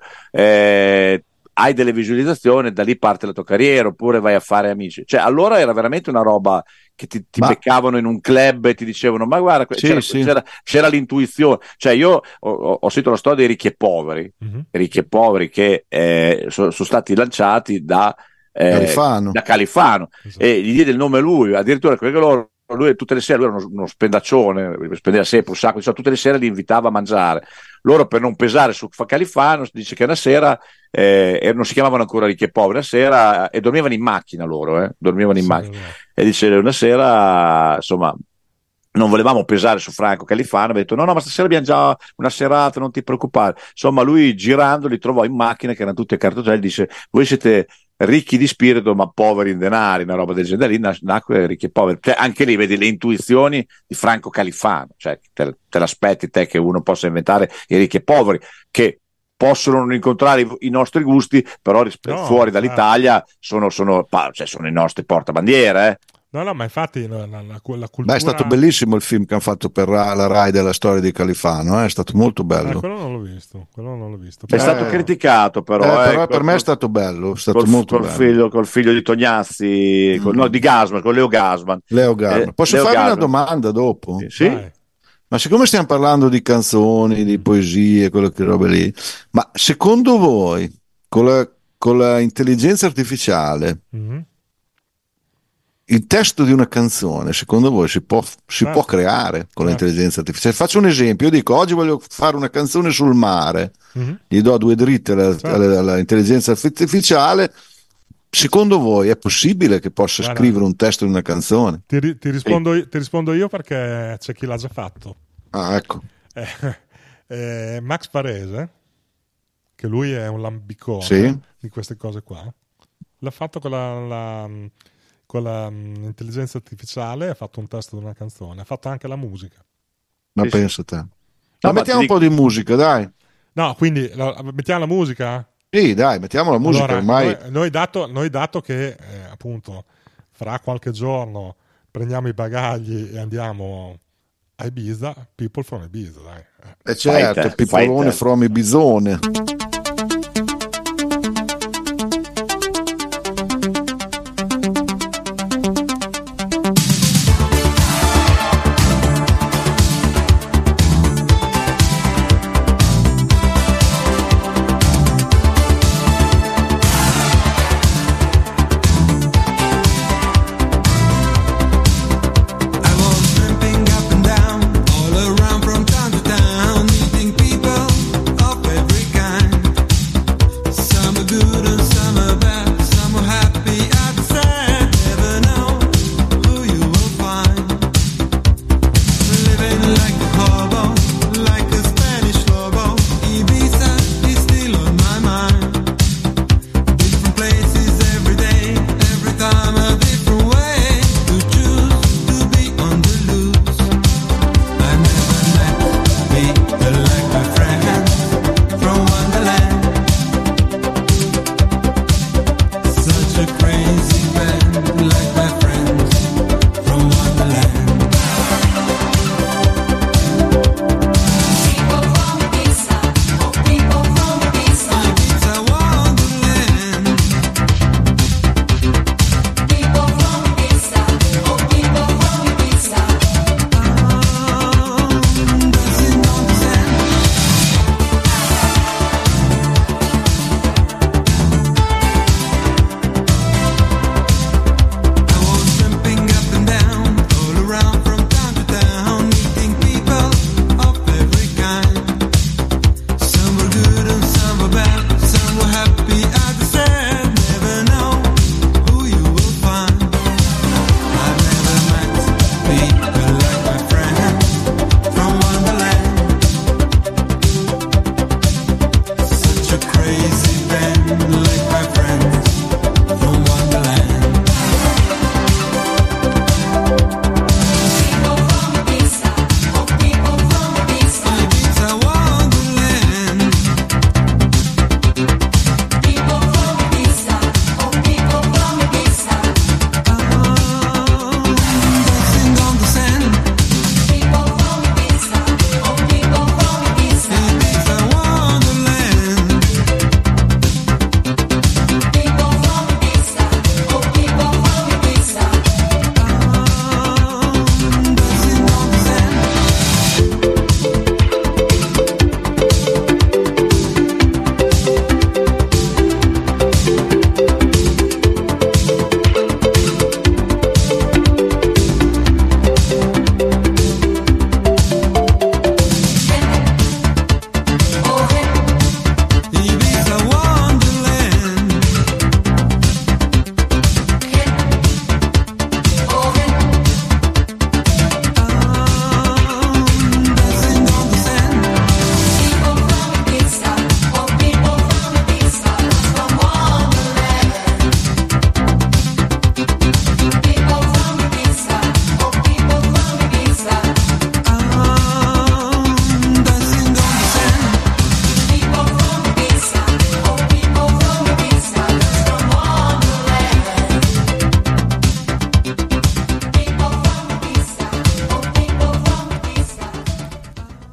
eh, hai delle visualizzazioni, da lì parte la tua carriera, oppure vai a fare amici. Cioè, allora era veramente una roba che ti, ti Ma- beccavano in un club e ti dicevano: ma guarda, que- Sì, c'era, sì. c'era- c'era l'intuizione. Cioè, io ho, ho- ho sentito la storia dei ricchi e poveri, Mhm. ricchi e poveri che eh, so- sono stati lanciati da eh, Califano. da Califano, Esatto. e gli diede il nome lui, addirittura perché loro, lui tutte le sere, lui era uno, uno spendaccione, spendeva sempre un sacco, diciamo, tutte le sere li invitava a mangiare. Loro, per non pesare su Califano, dice che una sera eh, e non si chiamavano ancora ricchi e poveri, una sera, e dormivano in macchina loro, eh, dormivano in Sì, macchina, vero. e dice una sera, insomma, non volevamo pesare su Franco Califano, ha detto no no, ma stasera abbiamo già una serata, non ti preoccupare. Insomma, lui girando li trovò in macchina che erano tutti a cartocelli, dice: voi siete ricchi di spirito ma poveri in denari, una roba del genere. Da lì nas- nacque ricchi e poveri. Cioè, anche lì vedi le intuizioni di Franco Califano, cioè te, te l'aspetti te che uno possa inventare i ricchi e poveri, che possono non incontrare i, i nostri gusti, però ris- No, fuori certo. dall'Italia sono, sono, pa- cioè, sono i nostri portabandiere, eh. No, no, ma infatti la, la, la, la cultura... Beh, è stato bellissimo il film che hanno fatto per Ra- la Rai della storia di Califano, eh, è stato molto Eh, bello. quello non l'ho visto, quello non l'ho visto. È Però- stato criticato, però, Eh, eh, però per col- me è stato bello, è stato col, molto col bello. figlio, col figlio di Tognazzi, col- no, di Gasman, con Leo Gasman. Leo Garman. Eh, Posso Leo farvi una Gasman. domanda dopo? Sì? Vai. Ma siccome stiamo parlando di canzoni, di poesie, quelle che robe lì, ma secondo voi con la, con la intelligenza artificiale Mhm. il testo di una canzone, secondo voi si può, si Certo. può creare con Certo. l'intelligenza artificiale? Faccio un esempio, io dico oggi voglio fare una canzone sul mare, Mhm. gli do due dritte alla- Certo. alla- all'intelligenza artificiale, secondo voi è possibile che possa Guarda. scrivere un testo di una canzone? Ti, ri- ti rispondo io, ti rispondo io perché c'è chi l'ha già fatto. Ah, ecco. Eh, eh, Max Parese, che lui è un lambicone Sì. di queste cose qua, l'ha fatto con la, la- con la mm, intelligenza artificiale, ha fatto un testo di una canzone, ha fatto anche la musica. Ma Sì, sì. pensa te. Ma ma mettiamo ti un po' di musica, dai. No, quindi la- mettiamo la musica? Sì, dai, mettiamo la musica Allora, ormai. noi, noi dato, noi dato che eh, appunto fra qualche giorno prendiamo i bagagli e andiamo a Ibiza, People from Ibiza, dai. Eh. Eh certo, Fai te, Pipolone fai te. from Ibizone. I was tramping up and down, all around from town to town, meeting people of every kind.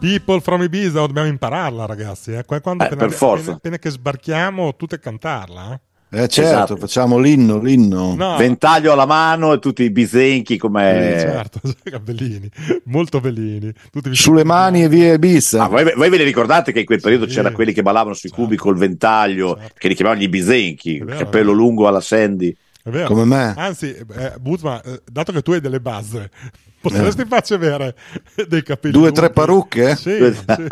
People from Ibiza, dobbiamo impararla, ragazzi. Eh. Quando Eh, appena, per forza. appena, appena che sbarchiamo, tutte cantarla. Eh. Eh certo, Esatto. facciamo l'inno, l'inno. No, Ventaglio alla mano e tutti i bisenchi sì, come... certo, bellini, molto bellini. Tutti Sulle mani e via Ibiza. Ah, voi, voi ve ne ricordate che in quel periodo Sì. c'era quelli che ballavano sui Certo. cubi col ventaglio, Certo. che li chiamavano gli bisenchi, È vero, capello è vero. lungo alla Sandy. È vero. Come me. Anzi, eh, Buzma, eh, dato che tu hai delle base, potresti farci avere dei capelli Due o lunghi? tre parrucche? Sì, Due- sì.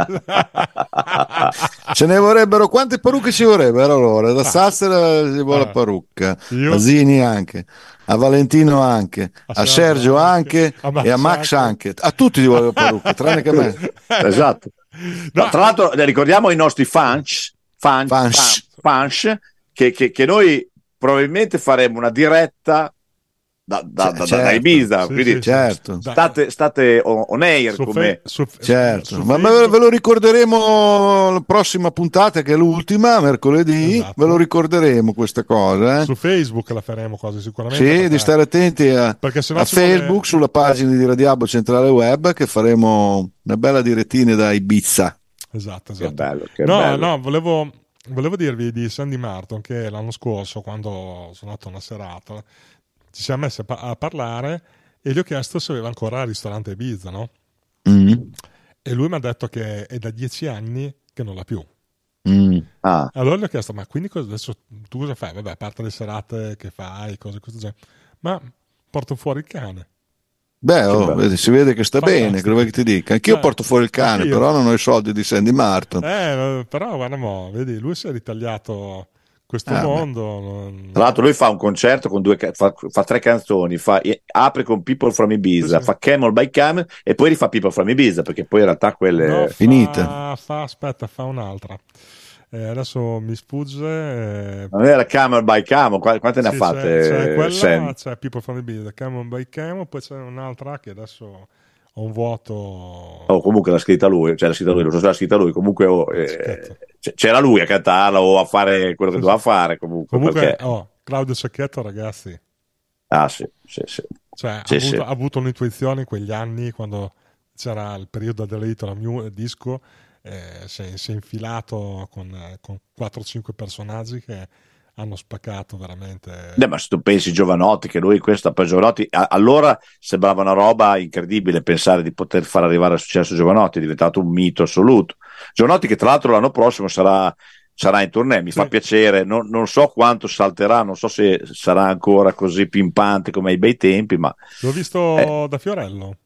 Ce ne vorrebbero, quante parrucche ci vorrebbero allora? Da Sassera ci vuole Ah. la parrucca, Io- a Zini anche, a Valentino anche, A a Sergio Sergio anche, anche, a Max e a Max anche. anche. A tutti gli vuole la parrucca, tranne che a me. Esatto. No, No, tra l'altro eh, ricordiamo i nostri fans, fans, Fans. fans, fans, che, che- che noi probabilmente faremo una diretta da, da, da- da Certo. Ibiza, Sì, quindi sì, certo. Dai. state, state on on air Su come... fe- su- Certo, su ma ma Facebook- ve lo ricorderemo la prossima puntata che è l'ultima, mercoledì, Esatto. ve lo ricorderemo questa cosa. Eh? su Facebook la faremo quasi sicuramente. Sì, perché- di stare attenti a, perché sennò a ci vuole- Facebook, sulla pagina di Radiabo Centrale Web, che faremo una bella direttina da Ibiza. Esatto, Che esatto. bello, che no, bello. no, volevo, volevo dirvi di Sandy Martin che l'anno scorso, quando sono andato a una serata, ci siamo messi a, pa- a parlare e gli ho chiesto se aveva ancora il ristorante Ibiza, no? Mm. E lui mi ha detto che è da dieci anni che non l'ha più. Mm. Ah, Allora gli ho chiesto, ma quindi cosa- adesso tu cosa fai? Vabbè, a parte le serate che fai, cose così, genere. Ma porto fuori il cane. Beh, oh, bello. vedi, si vede che sta Fantastico. bene, che vuoi che ti dica. Anch'io Eh, porto fuori il cane, anch'io. però non ho i soldi di Sandy Martin. Eh, però guarda mo, vedi, lui si è ritagliato questo Ah, beh. mondo. non- tra l'altro lui fa un concerto con due ca- fa, fa tre canzoni, fa- apre con People from Ibiza, Sì, sì. fa Camel by Camel e poi rifà People from Ibiza, perché poi in realtà quelle... No, fa- finita. Fa, aspetta, fa un'altra. Eh, adesso mi sfugge. eh, Non era Camel by Camel, qua- quante ne sì, ha fatte? C'è, c'è quella, Sam? c'è People from the Biz, Camel by Camel, poi c'è un'altra che adesso ho un vuoto. Oh, comunque l'ha scritta lui, cioè l'ha scritta lui, non so se l'ha scritta lui, comunque oh, eh, Certo. c- c'era lui a cantarla o a fare quello che Sì, doveva sì. fare comunque, Comunque, perché... oh, Claudio Cecchetto, ragazzi, Ah sì, sì, sì. cioè, Sì, ha, avuto, sì. ha avuto un'intuizione in quegli anni quando c'era il periodo dell'edito la Mew disco. Eh, si, è, si è infilato con, eh, con quattro cinque personaggi che hanno spaccato veramente. Beh, ma se tu pensi Giovanotti, che lui questo per Giovanotti, a- allora sembrava una roba incredibile pensare di poter far arrivare al successo Giovanotti, è diventato un mito assoluto. Giovanotti che tra l'altro l'anno prossimo sarà, sarà in tournée, mi Sì. fa piacere, non, non so quanto salterà, non so se sarà ancora così pimpante come ai bei tempi, ma L'ho visto Eh. da Fiorello.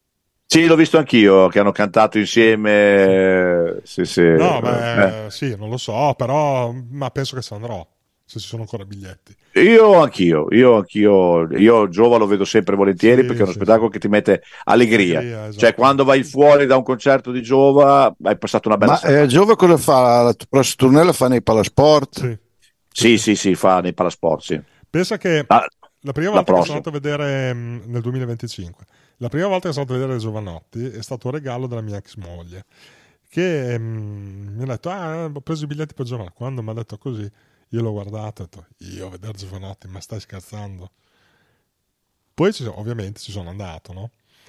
sì, l'ho visto anch'io, che hanno cantato insieme, sì, sì. No, Eh. beh, sì, non lo so, però ma penso che ci andrò, se ci sono ancora biglietti. Io anch'io, io anch'io, io Giova lo vedo sempre volentieri Sì, perché è uno sì, spettacolo sì. che ti mette allegria. Allegria, esatto. Cioè, quando vai fuori da un concerto di Giova, hai passato una bella Ma serata. eh, Giova cosa fa? La prossima tournée la fa nei Palasport? Sì. Sì, sì, sì, fa nei Palasport, sì. Pensa che Ah, la prima la volta che prossima. sono andato a vedere mh, nel duemilaventicinque, la prima volta che sono andato a vedere Giovanotti è stato un regalo della mia ex moglie che mh, mi ha detto ah, ho preso i biglietti per Giovanotti. Quando mi ha detto così io l'ho guardato e ho detto io a vedere Giovanotti, ma stai scherzando? Poi ci sono- ovviamente ci sono andato, no?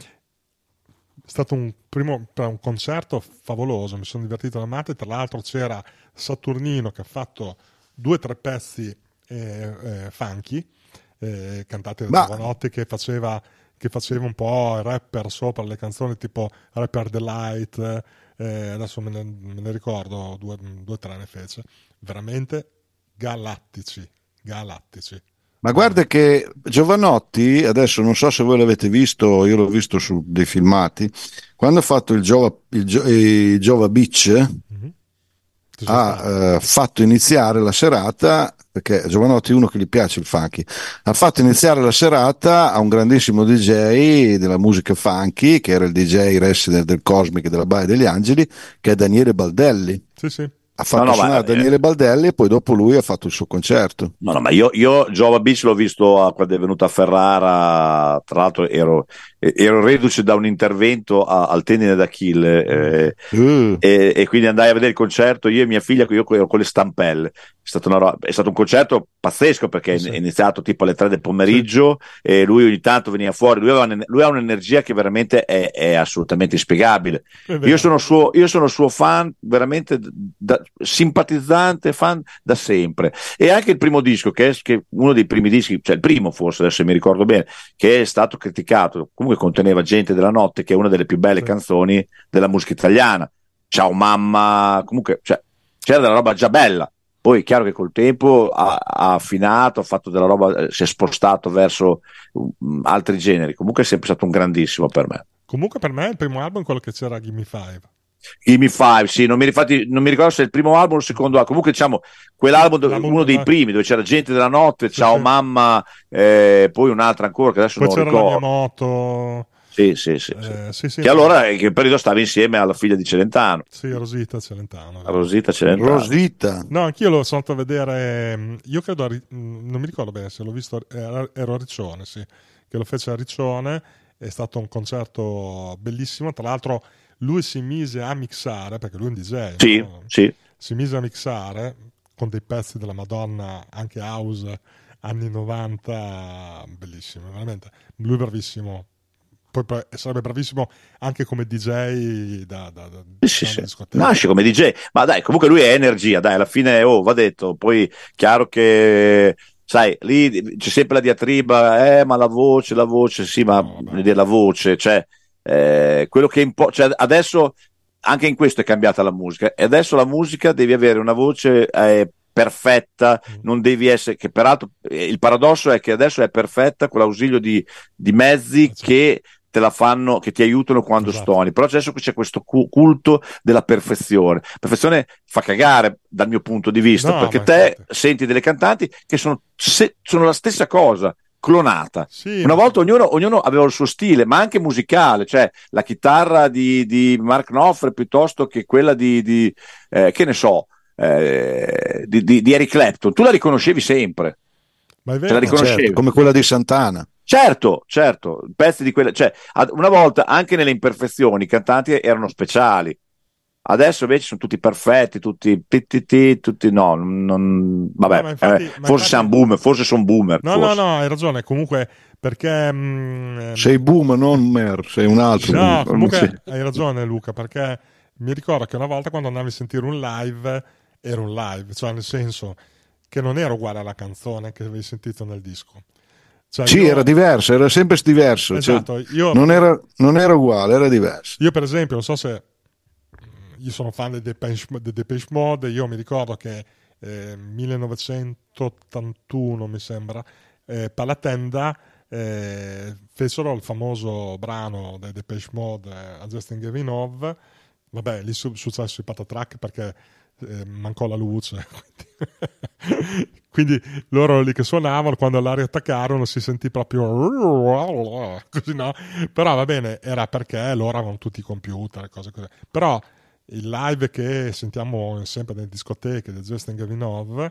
È stato un primo per un concerto favoloso, mi sono divertito da matte. Tra l'altro c'era Saturnino che ha fatto due o tre pezzi eh, eh, funky eh, cantati da Ma- Giovanotti, che faceva, che faceva un po' il rapper sopra le canzoni, tipo Rapper Delight, eh, adesso me ne, me ne ricordo due o tre ne fece, veramente galattici, galattici. Ma guarda che Giovanotti, adesso non so se voi l'avete visto, io l'ho visto su dei filmati, quando ha fatto il Giova, il Gio- il Giova Beach, Mhm. Ci sono ha stati. eh, fatto iniziare la serata, perché Giovanotti è uno che gli piace il funky, ha fatto iniziare la serata a un grandissimo D J della musica funky, che era il D J resident del Cosmic e della Baia degli Angeli, che è Daniele Baldelli. Sì, sì. Ha fatto No, no, suonare ma- Daniele Baldelli e poi dopo lui ha fatto il suo concerto. No, no, ma io, io Giova Beach l'ho visto a- quando è venuto a Ferrara, tra l'altro ero, eh, ero reduce da un intervento a- al tendine d'Achille, eh, Uh, e, e quindi andai a vedere il concerto io e mia figlia, io ero con le stampelle. È stato, una ro- è stato un concerto pazzesco, perché Sì. è iniziato tipo alle tre del pomeriggio e lui ogni tanto veniva fuori. Lui, aveva un- lui ha un'energia che veramente è, è assolutamente inspiegabile. È vero. Io sono suo, io sono suo fan, veramente da- simpatizzante, fan da sempre. E anche il primo disco, che è che uno dei primi dischi, cioè il primo forse, adesso mi ricordo bene, che è stato criticato, comunque conteneva Gente della Notte, che è una delle più belle Sì. canzoni della musica italiana. Ciao mamma, comunque cioè, c'era della roba già bella. Poi è chiaro che col tempo ha, ha affinato, ha fatto della roba, eh, si è spostato verso um, altri generi. Comunque è sempre stato un grandissimo per me. Comunque per me il primo album è quello che c'era Gimme Five. Gimme Five, sì, non mi, infatti, non mi ricordo se è il primo album o il secondo album. Comunque, diciamo, quell'album, dove- L'album uno dei della- primi, dove c'era Gente della Notte, Sì, Ciao sì. mamma, eh, poi un'altra ancora che adesso Poi non c'era la mia ricordo. moto. Sì, sì, sì, sì. Eh, sì, sì, Che allora, in che periodo stava insieme alla figlia di Celentano, Sì, Rosita Celentano. a Rosita Celentano. Rosita. No, anch'io l'ho sono andato a vedere. mh, Io credo, a Ri- mh, non mi ricordo bene se l'ho visto, era- ero a Riccione, sì, che lo fece a Riccione. È stato un concerto bellissimo. Tra l'altro, lui si mise a mixare, perché lui è un D J, Sì, no? sì. Si mise a mixare con dei pezzi della Madonna, anche house, anni novanta, bellissimo, veramente. Lui è bravissimo. Poi pre- sarebbe bravissimo anche come D J da, da, da, Sì, sì, da sì. discoteca. Nasce come D J, ma dai, comunque lui è energia, dai, alla fine, oh, va detto. Poi, chiaro che, sai, lì c'è sempre la diatriba, eh, ma la voce, la voce, sì, ma No, vabbè. voglio dire, la voce, cioè, eh, quello che impo- cioè, adesso, anche in questo è cambiata la musica, e adesso la musica devi avere una voce, eh, perfetta, Mm. non devi essere, che peraltro, eh, il paradosso è che adesso è perfetta con l'ausilio di, di mezzi Eh, certo. che te la fanno, che ti aiutano quando Esatto. stoni. Però adesso c'è questo cu- culto della perfezione. Perfezione fa cagare dal mio punto di vista, No, perché ma te infatti. senti delle cantanti che sono, se- sono la stessa cosa, clonata. Sì, Una ma- volta ognuno, ognuno aveva il suo stile, ma anche musicale, cioè la chitarra di, di Mark Knopfler piuttosto che quella di, di, eh, che ne so, eh, di, di- di Eric Clapton. Tu la riconoscevi sempre, ma è te la vero. riconoscevi. Certo, come quella di Santana. Certo, certo, pezzi di quelle, cioè, ad- una volta anche nelle imperfezioni i cantanti erano speciali, adesso invece sono tutti perfetti, tutti ti, ti, ti, tutti no, non, vabbè, No, ma infatti- eh, ma forse infatti- siamo boomer, forse sono boomer, No, forse. no, no, hai ragione. Comunque, perché. mh, Sei boom, non mer, sei un altro. No, boom. comunque Sì. hai ragione, Luca. Perché mi ricordo che una volta quando andavi a sentire un live, era un live, cioè nel senso che non era uguale alla canzone che avevi sentito nel disco. Cioè, Sì, io- era diverso, era sempre diverso. cioè, Esatto, io, non, era, non era uguale, era diverso. io per esempio, non so se io sono fan dei Depeche, dei Depeche Mode, io mi ricordo che eh, millenovecentottantuno mi sembra, eh, Palatenda eh, fecero il famoso brano dei Depeche Mode, eh, A Justin Gavin Of. Vabbè, lì su- successo i patatrack perché eh, mancò la luce. Quindi, quindi loro lì che suonavano, quando la riattaccarono si sentì proprio così, no? Però va bene, era perché loro avevano tutti i computer e cose così. Però il live che sentiamo sempre nelle discoteche del Justin Gavinov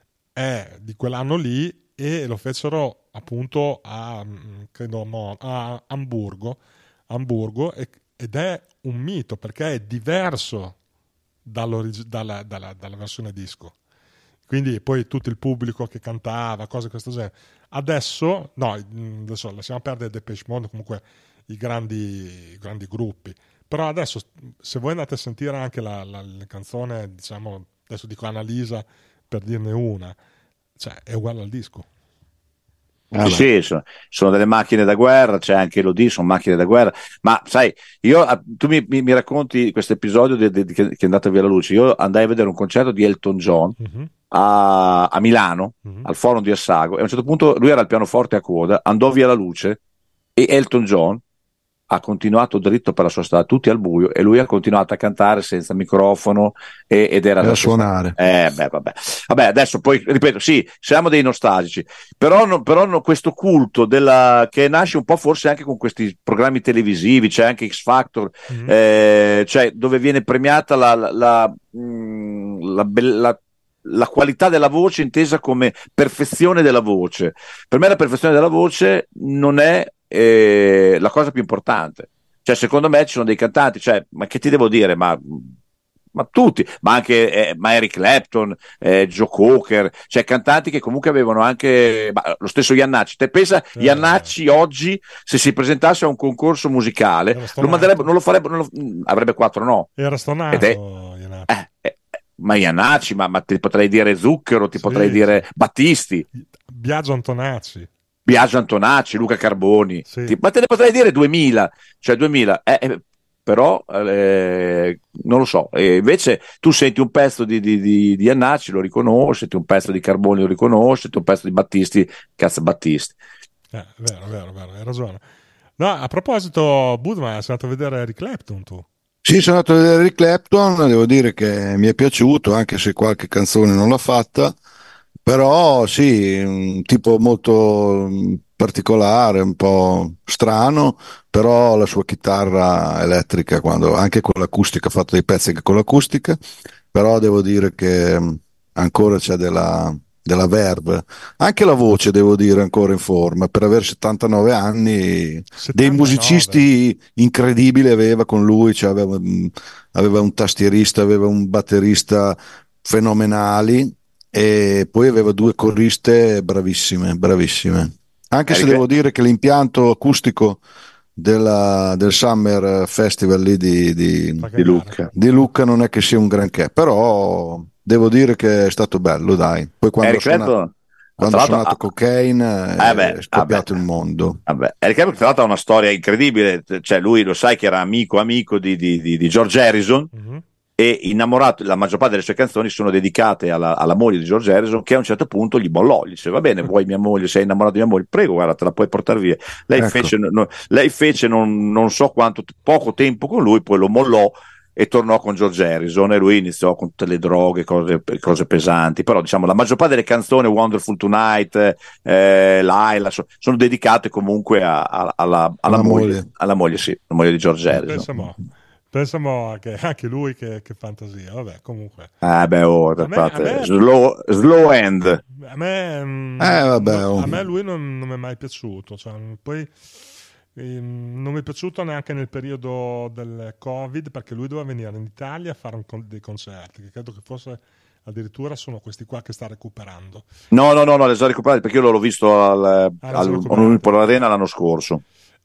è di quell'anno lì e lo fecero appunto a, mm, credo, a Mo- a Amburgo, Amburgo e- ed è un mito perché è diverso dall'orig- dalla, dalla- dalla versione disco. Quindi poi tutto il pubblico che cantava, cose di questo genere. Adesso, no, mm, adesso lasciamo perdere Depeche Mode, comunque i grandi, i grandi gruppi. Però adesso, se voi andate a sentire anche la, la- la canzone, diciamo, adesso dico Annalisa per dirne una, cioè è uguale al disco. Ah, Sì, beh. sì, sono, sono delle macchine da guerra, c'è anche Elodie, sono macchine da guerra, ma sai, io, ah, tu mi, mi- mi racconti questo episodio di- di- che, che è andata via la luce, io andai a vedere un concerto di Elton John Mhm, a, a Milano, mhm. al Forum di Assago, e a un certo punto lui era al pianoforte a coda, andò via la luce e Elton John ha continuato dritto per la sua strada, tutti al buio, e lui ha continuato a cantare senza microfono e- ed era E a suonare. Eh, beh, vabbè. Vabbè, adesso poi ripeto, sì, siamo dei nostalgici, però, no- però no- questo culto della, che nasce un po' forse anche con questi programmi televisivi, c'è anche X Factor, Mhm. eh, cioè dove viene premiata la, la, la, mh, la bella- la qualità della voce intesa come perfezione della voce. Per me la perfezione della voce non è eh, la cosa più importante. Cioè, secondo me ci sono dei cantanti, cioè, ma che ti devo dire, ma, ma tutti, ma anche eh, ma Eric Clapton, eh, Joe Cocker, cioè cantanti che comunque avevano anche ma, lo stesso Iannacci. Te pensa, Eh. Iannacci oggi, se si presentasse a un concorso musicale, Era lo stonato. manderebbe, non lo farebbe, non lo- mh, avrebbe quattro no. Era stonato, Ed è- Iannacci. Eh, eh, eh, ma Iannacci, ma, ma ti potrei dire Zucchero, ti Sì, potrei dire sì. Battisti. Biagio Antonacci. Biagio Antonacci, Luca Carboni, Sì. Ti- ma te ne potrei dire duemila, cioè duemila, eh, eh, però eh, non lo so. E invece tu senti un pezzo di, di, di, di Annacci, lo riconosci, senti un pezzo di Carboni, lo riconosci, senti un pezzo di Battisti, cazzo Battisti. Eh, vero, vero, vero, hai ragione. No, a proposito, Budman, sei andato a vedere Eric Clapton tu? Sì, sono andato a vedere Eric Clapton, devo dire che mi è piaciuto, anche se qualche canzone non l'ha fatta, però sì, un tipo molto mm, particolare, un po' strano, però la sua chitarra elettrica, quando, anche con l'acustica, ha fatto dei pezzi anche con l'acustica, però devo dire che mm, ancora c'è della, della verve, anche la voce devo dire ancora in forma, per avere settantanove anni, dei settantanove. musicisti incredibili aveva con lui, cioè aveva, mh, aveva un tastierista, aveva un batterista fenomenali e poi aveva due coriste bravissime, bravissime. Anche se Eric- devo dire che l'impianto acustico della- del Summer Festival lì di, di- Fa di cagare. Lucca. di Lucca non è che sia un granché, però devo dire che è stato bello, dai. Poi quando Eric ha suonato, Clapton, quando tra ha l'altro, suonato ah, Cocaine eh è beh, scoppiato vabbè. il mondo. Vabbè, Eric Clapton tra l'altro ha una storia incredibile, cioè lui lo sai che era amico amico di, di, di, di George Harrison Mhm. e innamorato, la maggior parte delle sue canzoni sono dedicate alla, alla moglie di George Harrison che a un certo punto gli mollò, gli disse va bene, vuoi mia moglie, sei innamorato di mia moglie, prego guarda te la puoi portare via. Lei Ecco. fece, no, lei fece non, non so quanto, poco tempo con lui, poi lo mollò e tornò con George Harrison e lui iniziò con tutte le droghe, cose, cose pesanti, però diciamo la maggior parte delle canzoni Wonderful Tonight, eh, Laila, so- sono dedicate comunque a- a- alla, alla Alla moglie, moglie. alla moglie, sì, la moglie di George Harrison. Pensiamo, pensiamo che anche lui che, che fantasia, vabbè, comunque. Ah beh, oh, A me- aspettate, a me- slow, slow end. A me, mm, Eh, vabbè, no- oh. a me lui non, non mi è mai piaciuto, cioè, poi ehm, non mi è piaciuto neanche nel periodo del Covid perché lui doveva venire in Italia a fare un con- dei concerti, che credo che forse addirittura sono questi qua che sta recuperando. No, no, no, no, le so recuperate perché io l'ho visto al, Ah, le so al recuperate. Olimpico Arena l'anno scorso.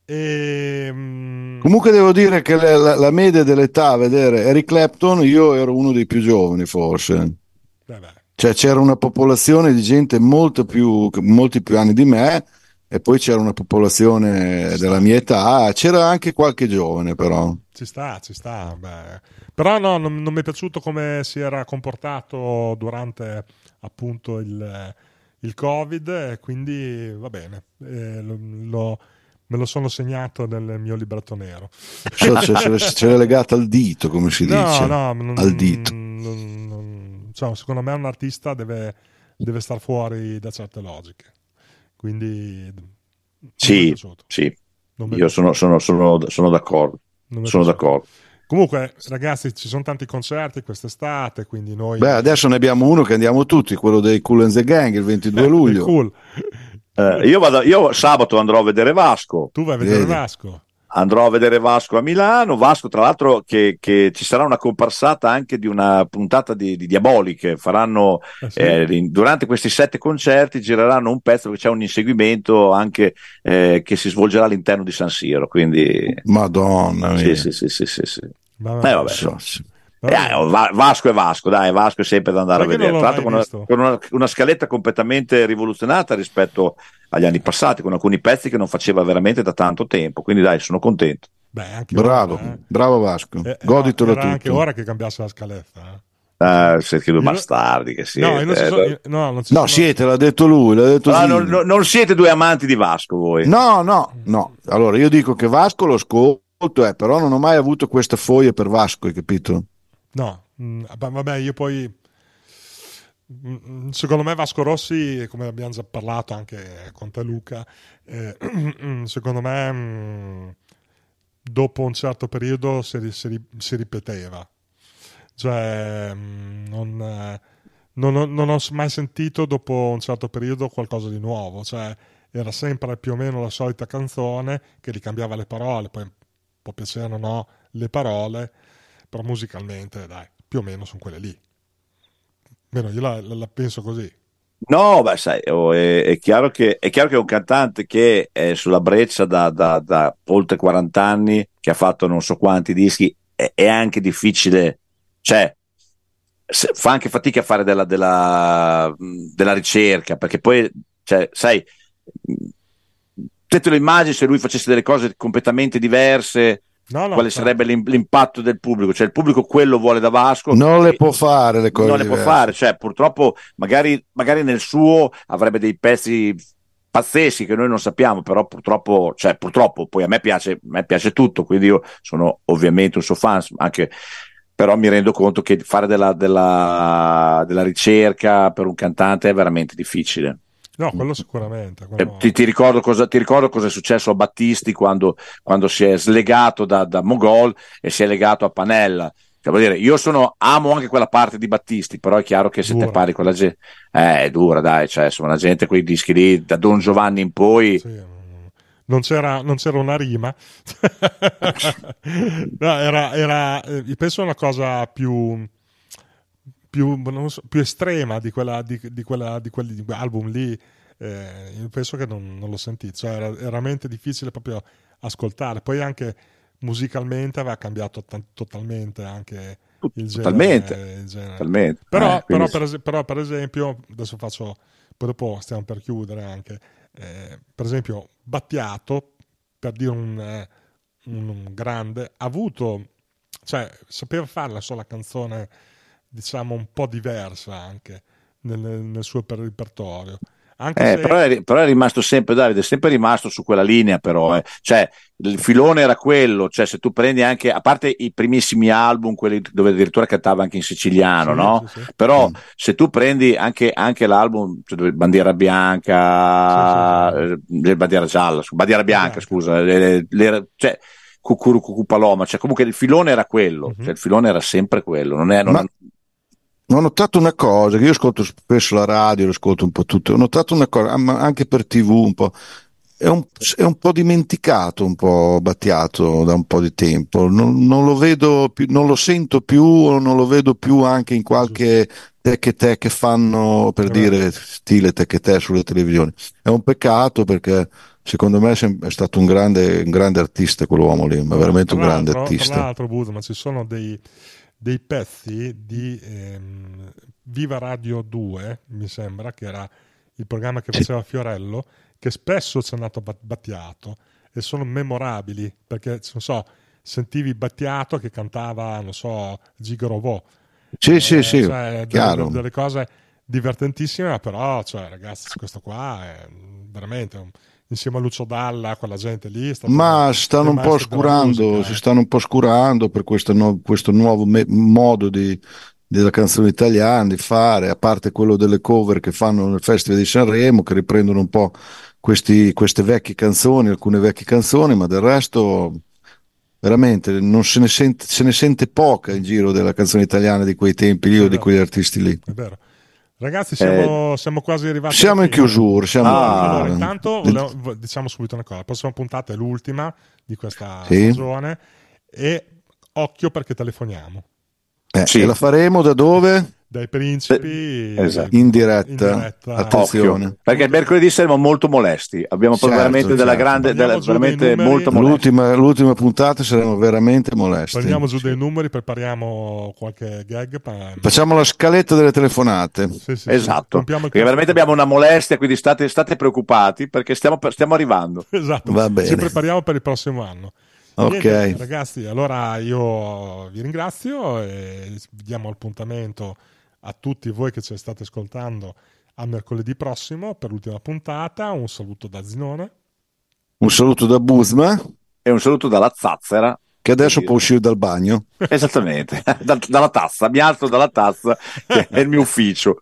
E, mm, Comunque devo dire che la, la- la media dell'età a vedere Eric Clapton, io ero uno dei più giovani forse. vabbè, Cioè c'era una popolazione di gente molto più, molti più anni di me e poi c'era una popolazione della mia età, c'era anche qualche giovane però. ci sta, ci sta. Beh. Però no, non, non mi è piaciuto come si era comportato durante appunto il, il Covid, e quindi va bene, eh, lo- lo- me lo sono segnato nel mio libretto nero. So, c'è, c'è, c'è legata al dito, come si No, dice, no, non- al dito. non- non- cioè, secondo me un artista deve, deve star fuori da certe logiche. Quindi non mi è Sì, piaciuto. sì, Non mi è io piaciuto. sono, sono, sono, sono d'accordo. Non mi è Sono piaciuto. d'accordo. Comunque, ragazzi, ci sono tanti concerti quest'estate, quindi noi... Beh, adesso ne abbiamo uno che andiamo tutti, quello dei Cool and the Gang, il ventidue Eh, luglio. cool. Eh, io, vado, io sabato andrò a vedere Vasco. Tu vai a vedere Vedi. Vasco. Andrò a vedere Vasco a Milano. Vasco, tra l'altro, che, che ci sarà una comparsata anche di una puntata di, di Diaboliche. Faranno Eh sì. eh, in- durante questi sette concerti gireranno un pezzo che c'è un inseguimento anche eh, che si svolgerà all'interno di San Siro. Quindi, Madonna sì, mia. sì, sì, sì, sì, sì. Vabbè. Eh, vabbè. So, sì. Vabbè. Eh, Va- Vasco è Vasco, dai, Vasco è sempre da andare Sai a che vedere. non Tra l'ho l'altro, con, mai una, visto? con una, una scaletta completamente rivoluzionata rispetto agli anni passati, con alcuni pezzi che non faceva veramente da tanto tempo. Quindi, dai, sono contento. Beh, anche Bravo, ora, eh. bravo Vasco, Eh, goditelo era anche tutto. ora che cambiasse la scaletta. eh. Ah, siete due Io- bastardi che siete. No, io non ci eh, sono, no. io- no, non ci No, sono- siete, l'ha detto lui, l'ha detto Ah, Zini. non, non- non siete due amanti di Vasco voi. No, no, no. Allora io dico che Vasco lo ascolto, eh, però non ho mai avuto questa foglia per Vasco, hai capito? No, mm, vabbè, vabbè, io poi mm, secondo me Vasco Rossi, come abbiamo già parlato anche con te Luca, eh, secondo me mm, dopo un certo periodo si, ri- si ri- si ripeteva. Cioè mm, non, eh, non ho, non ho mai sentito dopo un certo periodo qualcosa di nuovo. Cioè era sempre più o meno la solita canzone che ricambiava le parole, poi può piacere o no le parole, però musicalmente dai, più o meno sono quelle lì. Meno io la, la, la penso così. No, beh, sai, oh, è, è chiaro che è chiaro che un cantante che è sulla breccia da, da, da oltre quaranta anni, che ha fatto non so quanti dischi, è, è anche difficile, cioè se, fa anche fatica a fare della, della, della ricerca, perché poi, cioè, sai, te te lo immagini se lui facesse delle cose completamente diverse. No, no, quale certo. sarebbe l'im- l'impatto del pubblico? Cioè il pubblico quello vuole da Vasco, Non le e- può fare le cose non le può diverse. fare, cioè purtroppo magari, magari nel suo avrebbe dei pezzi pazzeschi che noi non sappiamo, però purtroppo, cioè purtroppo poi a me piace, a me piace tutto, quindi io sono ovviamente un suo fan, anche, però mi rendo conto che fare della, della, della ricerca per un cantante è veramente difficile. No, quello sicuramente. Eh, Quello... Ti, ti ricordo cosa, ti ricordo cosa è successo a Battisti quando, quando si è slegato da, da Mogol e si è legato a Panella. Cioè, vuol dire, io sono, amo anche quella parte di Battisti, però è chiaro che se Dura. te pari con la gente, eh, è dura, dai, cioè, insomma, la gente, quei dischi lì, da Don Giovanni in poi, Sì, non c'era, non c'era una rima. No, era, era, eh, penso una cosa più, più, non so, più estrema di quella di, di quella di quegli album lì. Eh, io penso che non, non l'ho sentito, cioè era, era veramente difficile proprio ascoltare. Poi anche musicalmente aveva cambiato t- totalmente anche il genere, totalmente, il genere. totalmente. Però, Eh, quindi- però, per, es- però per esempio adesso faccio, poi dopo stiamo per chiudere anche, eh, per esempio Battiato, per dire un, eh, un, un grande, ha avuto, cioè sapeva fare la sola canzone diciamo un po' diversa anche nel, nel suo per- repertorio. Anche Eh, se... però, è, però è rimasto sempre, Davide, è sempre rimasto su quella linea, però, eh. Cioè, il filone era quello, cioè se tu prendi anche, a parte i primissimi album, quelli dove addirittura cantava anche in siciliano, Sì, no? sì, sì. Però Mm. se tu prendi anche, anche l'album, cioè, dove- Bandiera Bianca, Sì, sì, eh, Bandiera Gialla, Bandiera Bianca, Bianca. scusa, le- le- cioè, Cucuru Cucù Paloma, cioè comunque il filone era quello, Mhm. cioè il filone era sempre quello, non è... Non Ma- Ho notato una cosa, che io ascolto spesso la radio, lo ascolto un po' tutto, ho notato una cosa, ah, ma anche per tivù un po', è un, è un po' dimenticato, un po' Battiato da un po' di tempo, non, non lo vedo più, non lo sento più, o non lo vedo più anche in qualche te che te che fanno, per Eh, dire, stile te che te sulle televisioni. È un peccato perché secondo me è sem- è stato un grande, un grande artista quell'uomo lì, ma veramente un Tra grande l'altro- Tra artista. l'altro, Budo, ma ci sono dei, dei pezzi di ehm, Viva Radio due, mi sembra, che era il programma che faceva Fiorello, che spesso c'è andato Bat- Battiato e sono memorabili perché, non so, sentivi Battiato che cantava, non so, Gigorovò. Sì, sì, Eh, sì, cioè, delle, chiaro. delle cose divertentissime, però, cioè, ragazzi, questo qua è veramente un- insieme a Lucio Dalla, quella gente lì, è stato Ma uno stanno dei un po' maestri della oscurando, musica, si eh. stanno un po' oscurando per questo, no- questo nuovo me- modo di, della canzone italiana di fare, a parte quello delle cover che fanno nel Festival di Sanremo, che riprendono un po' questi, queste vecchie canzoni, alcune vecchie canzoni, ma del resto veramente non se ne sente, se ne sente poca in giro della canzone italiana di quei tempi lì o di quegli artisti lì. È vero. Ragazzi, siamo, siamo quasi arrivati. Siamo alla in fine. chiusura, siamo Ah, Allora, eh, intanto volevo- diciamo subito una cosa: la prossima puntata è l'ultima di questa Sì. stagione e occhio perché telefoniamo eh, Sì. e la faremo da dove? dai principi Eh, esatto. In diretta. in diretta. Attenzione. Occhio, perché mercoledì saremo molto molesti. Abbiamo Certo, veramente della certo. grande, della, Prendiamo giù dei veramente numeri. molto molesti. L'ultima, l'ultima puntata saremo veramente molesti. Prendiamo giù dei numeri, prepariamo qualche gag. pa- Facciamo la scaletta delle telefonate. Sì, sì, sì. Esatto, Rompiamo il perché cazzo. veramente abbiamo una molestia, quindi state, state preoccupati perché stiamo, stiamo arrivando. Esatto, Va bene. ci prepariamo per il prossimo anno. Ok. Niente, ragazzi, allora io vi ringrazio e vi diamo appuntamento a tutti voi che ci state ascoltando a mercoledì prossimo per l'ultima puntata. Un saluto da Zinone. Un saluto da Busma, E un saluto dalla zazzera. che adesso può uscire dal bagno. Esattamente, da- dalla tazza, mi alzo dalla tazza, che è il mio ufficio.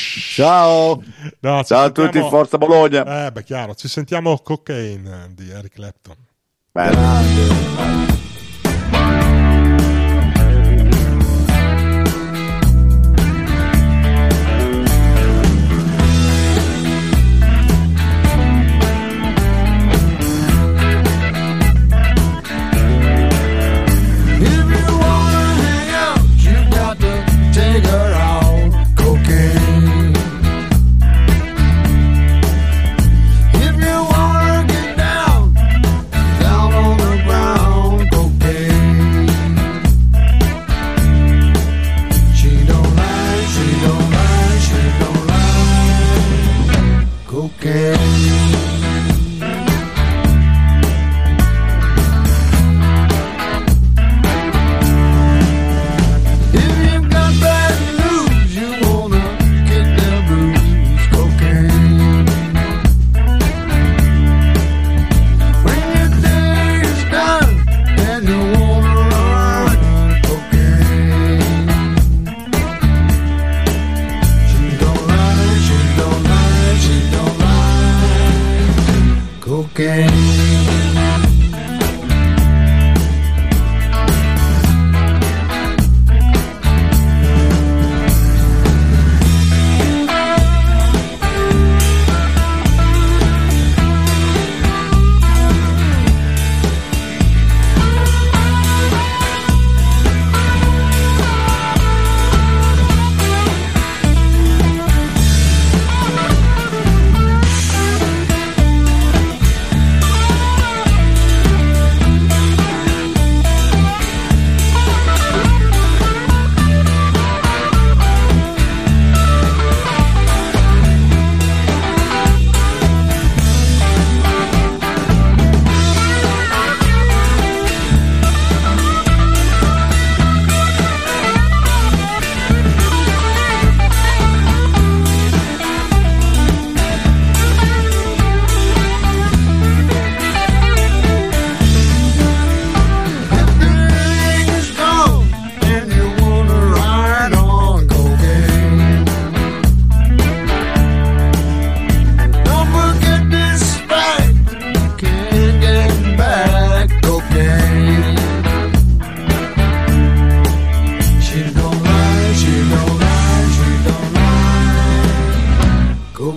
Ciao! No, ci Ciao a tutti, sentiamo- forza Bologna. Eh, beh, chiaro, ci sentiamo Cocaine di Eric Clapton. Bello.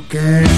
che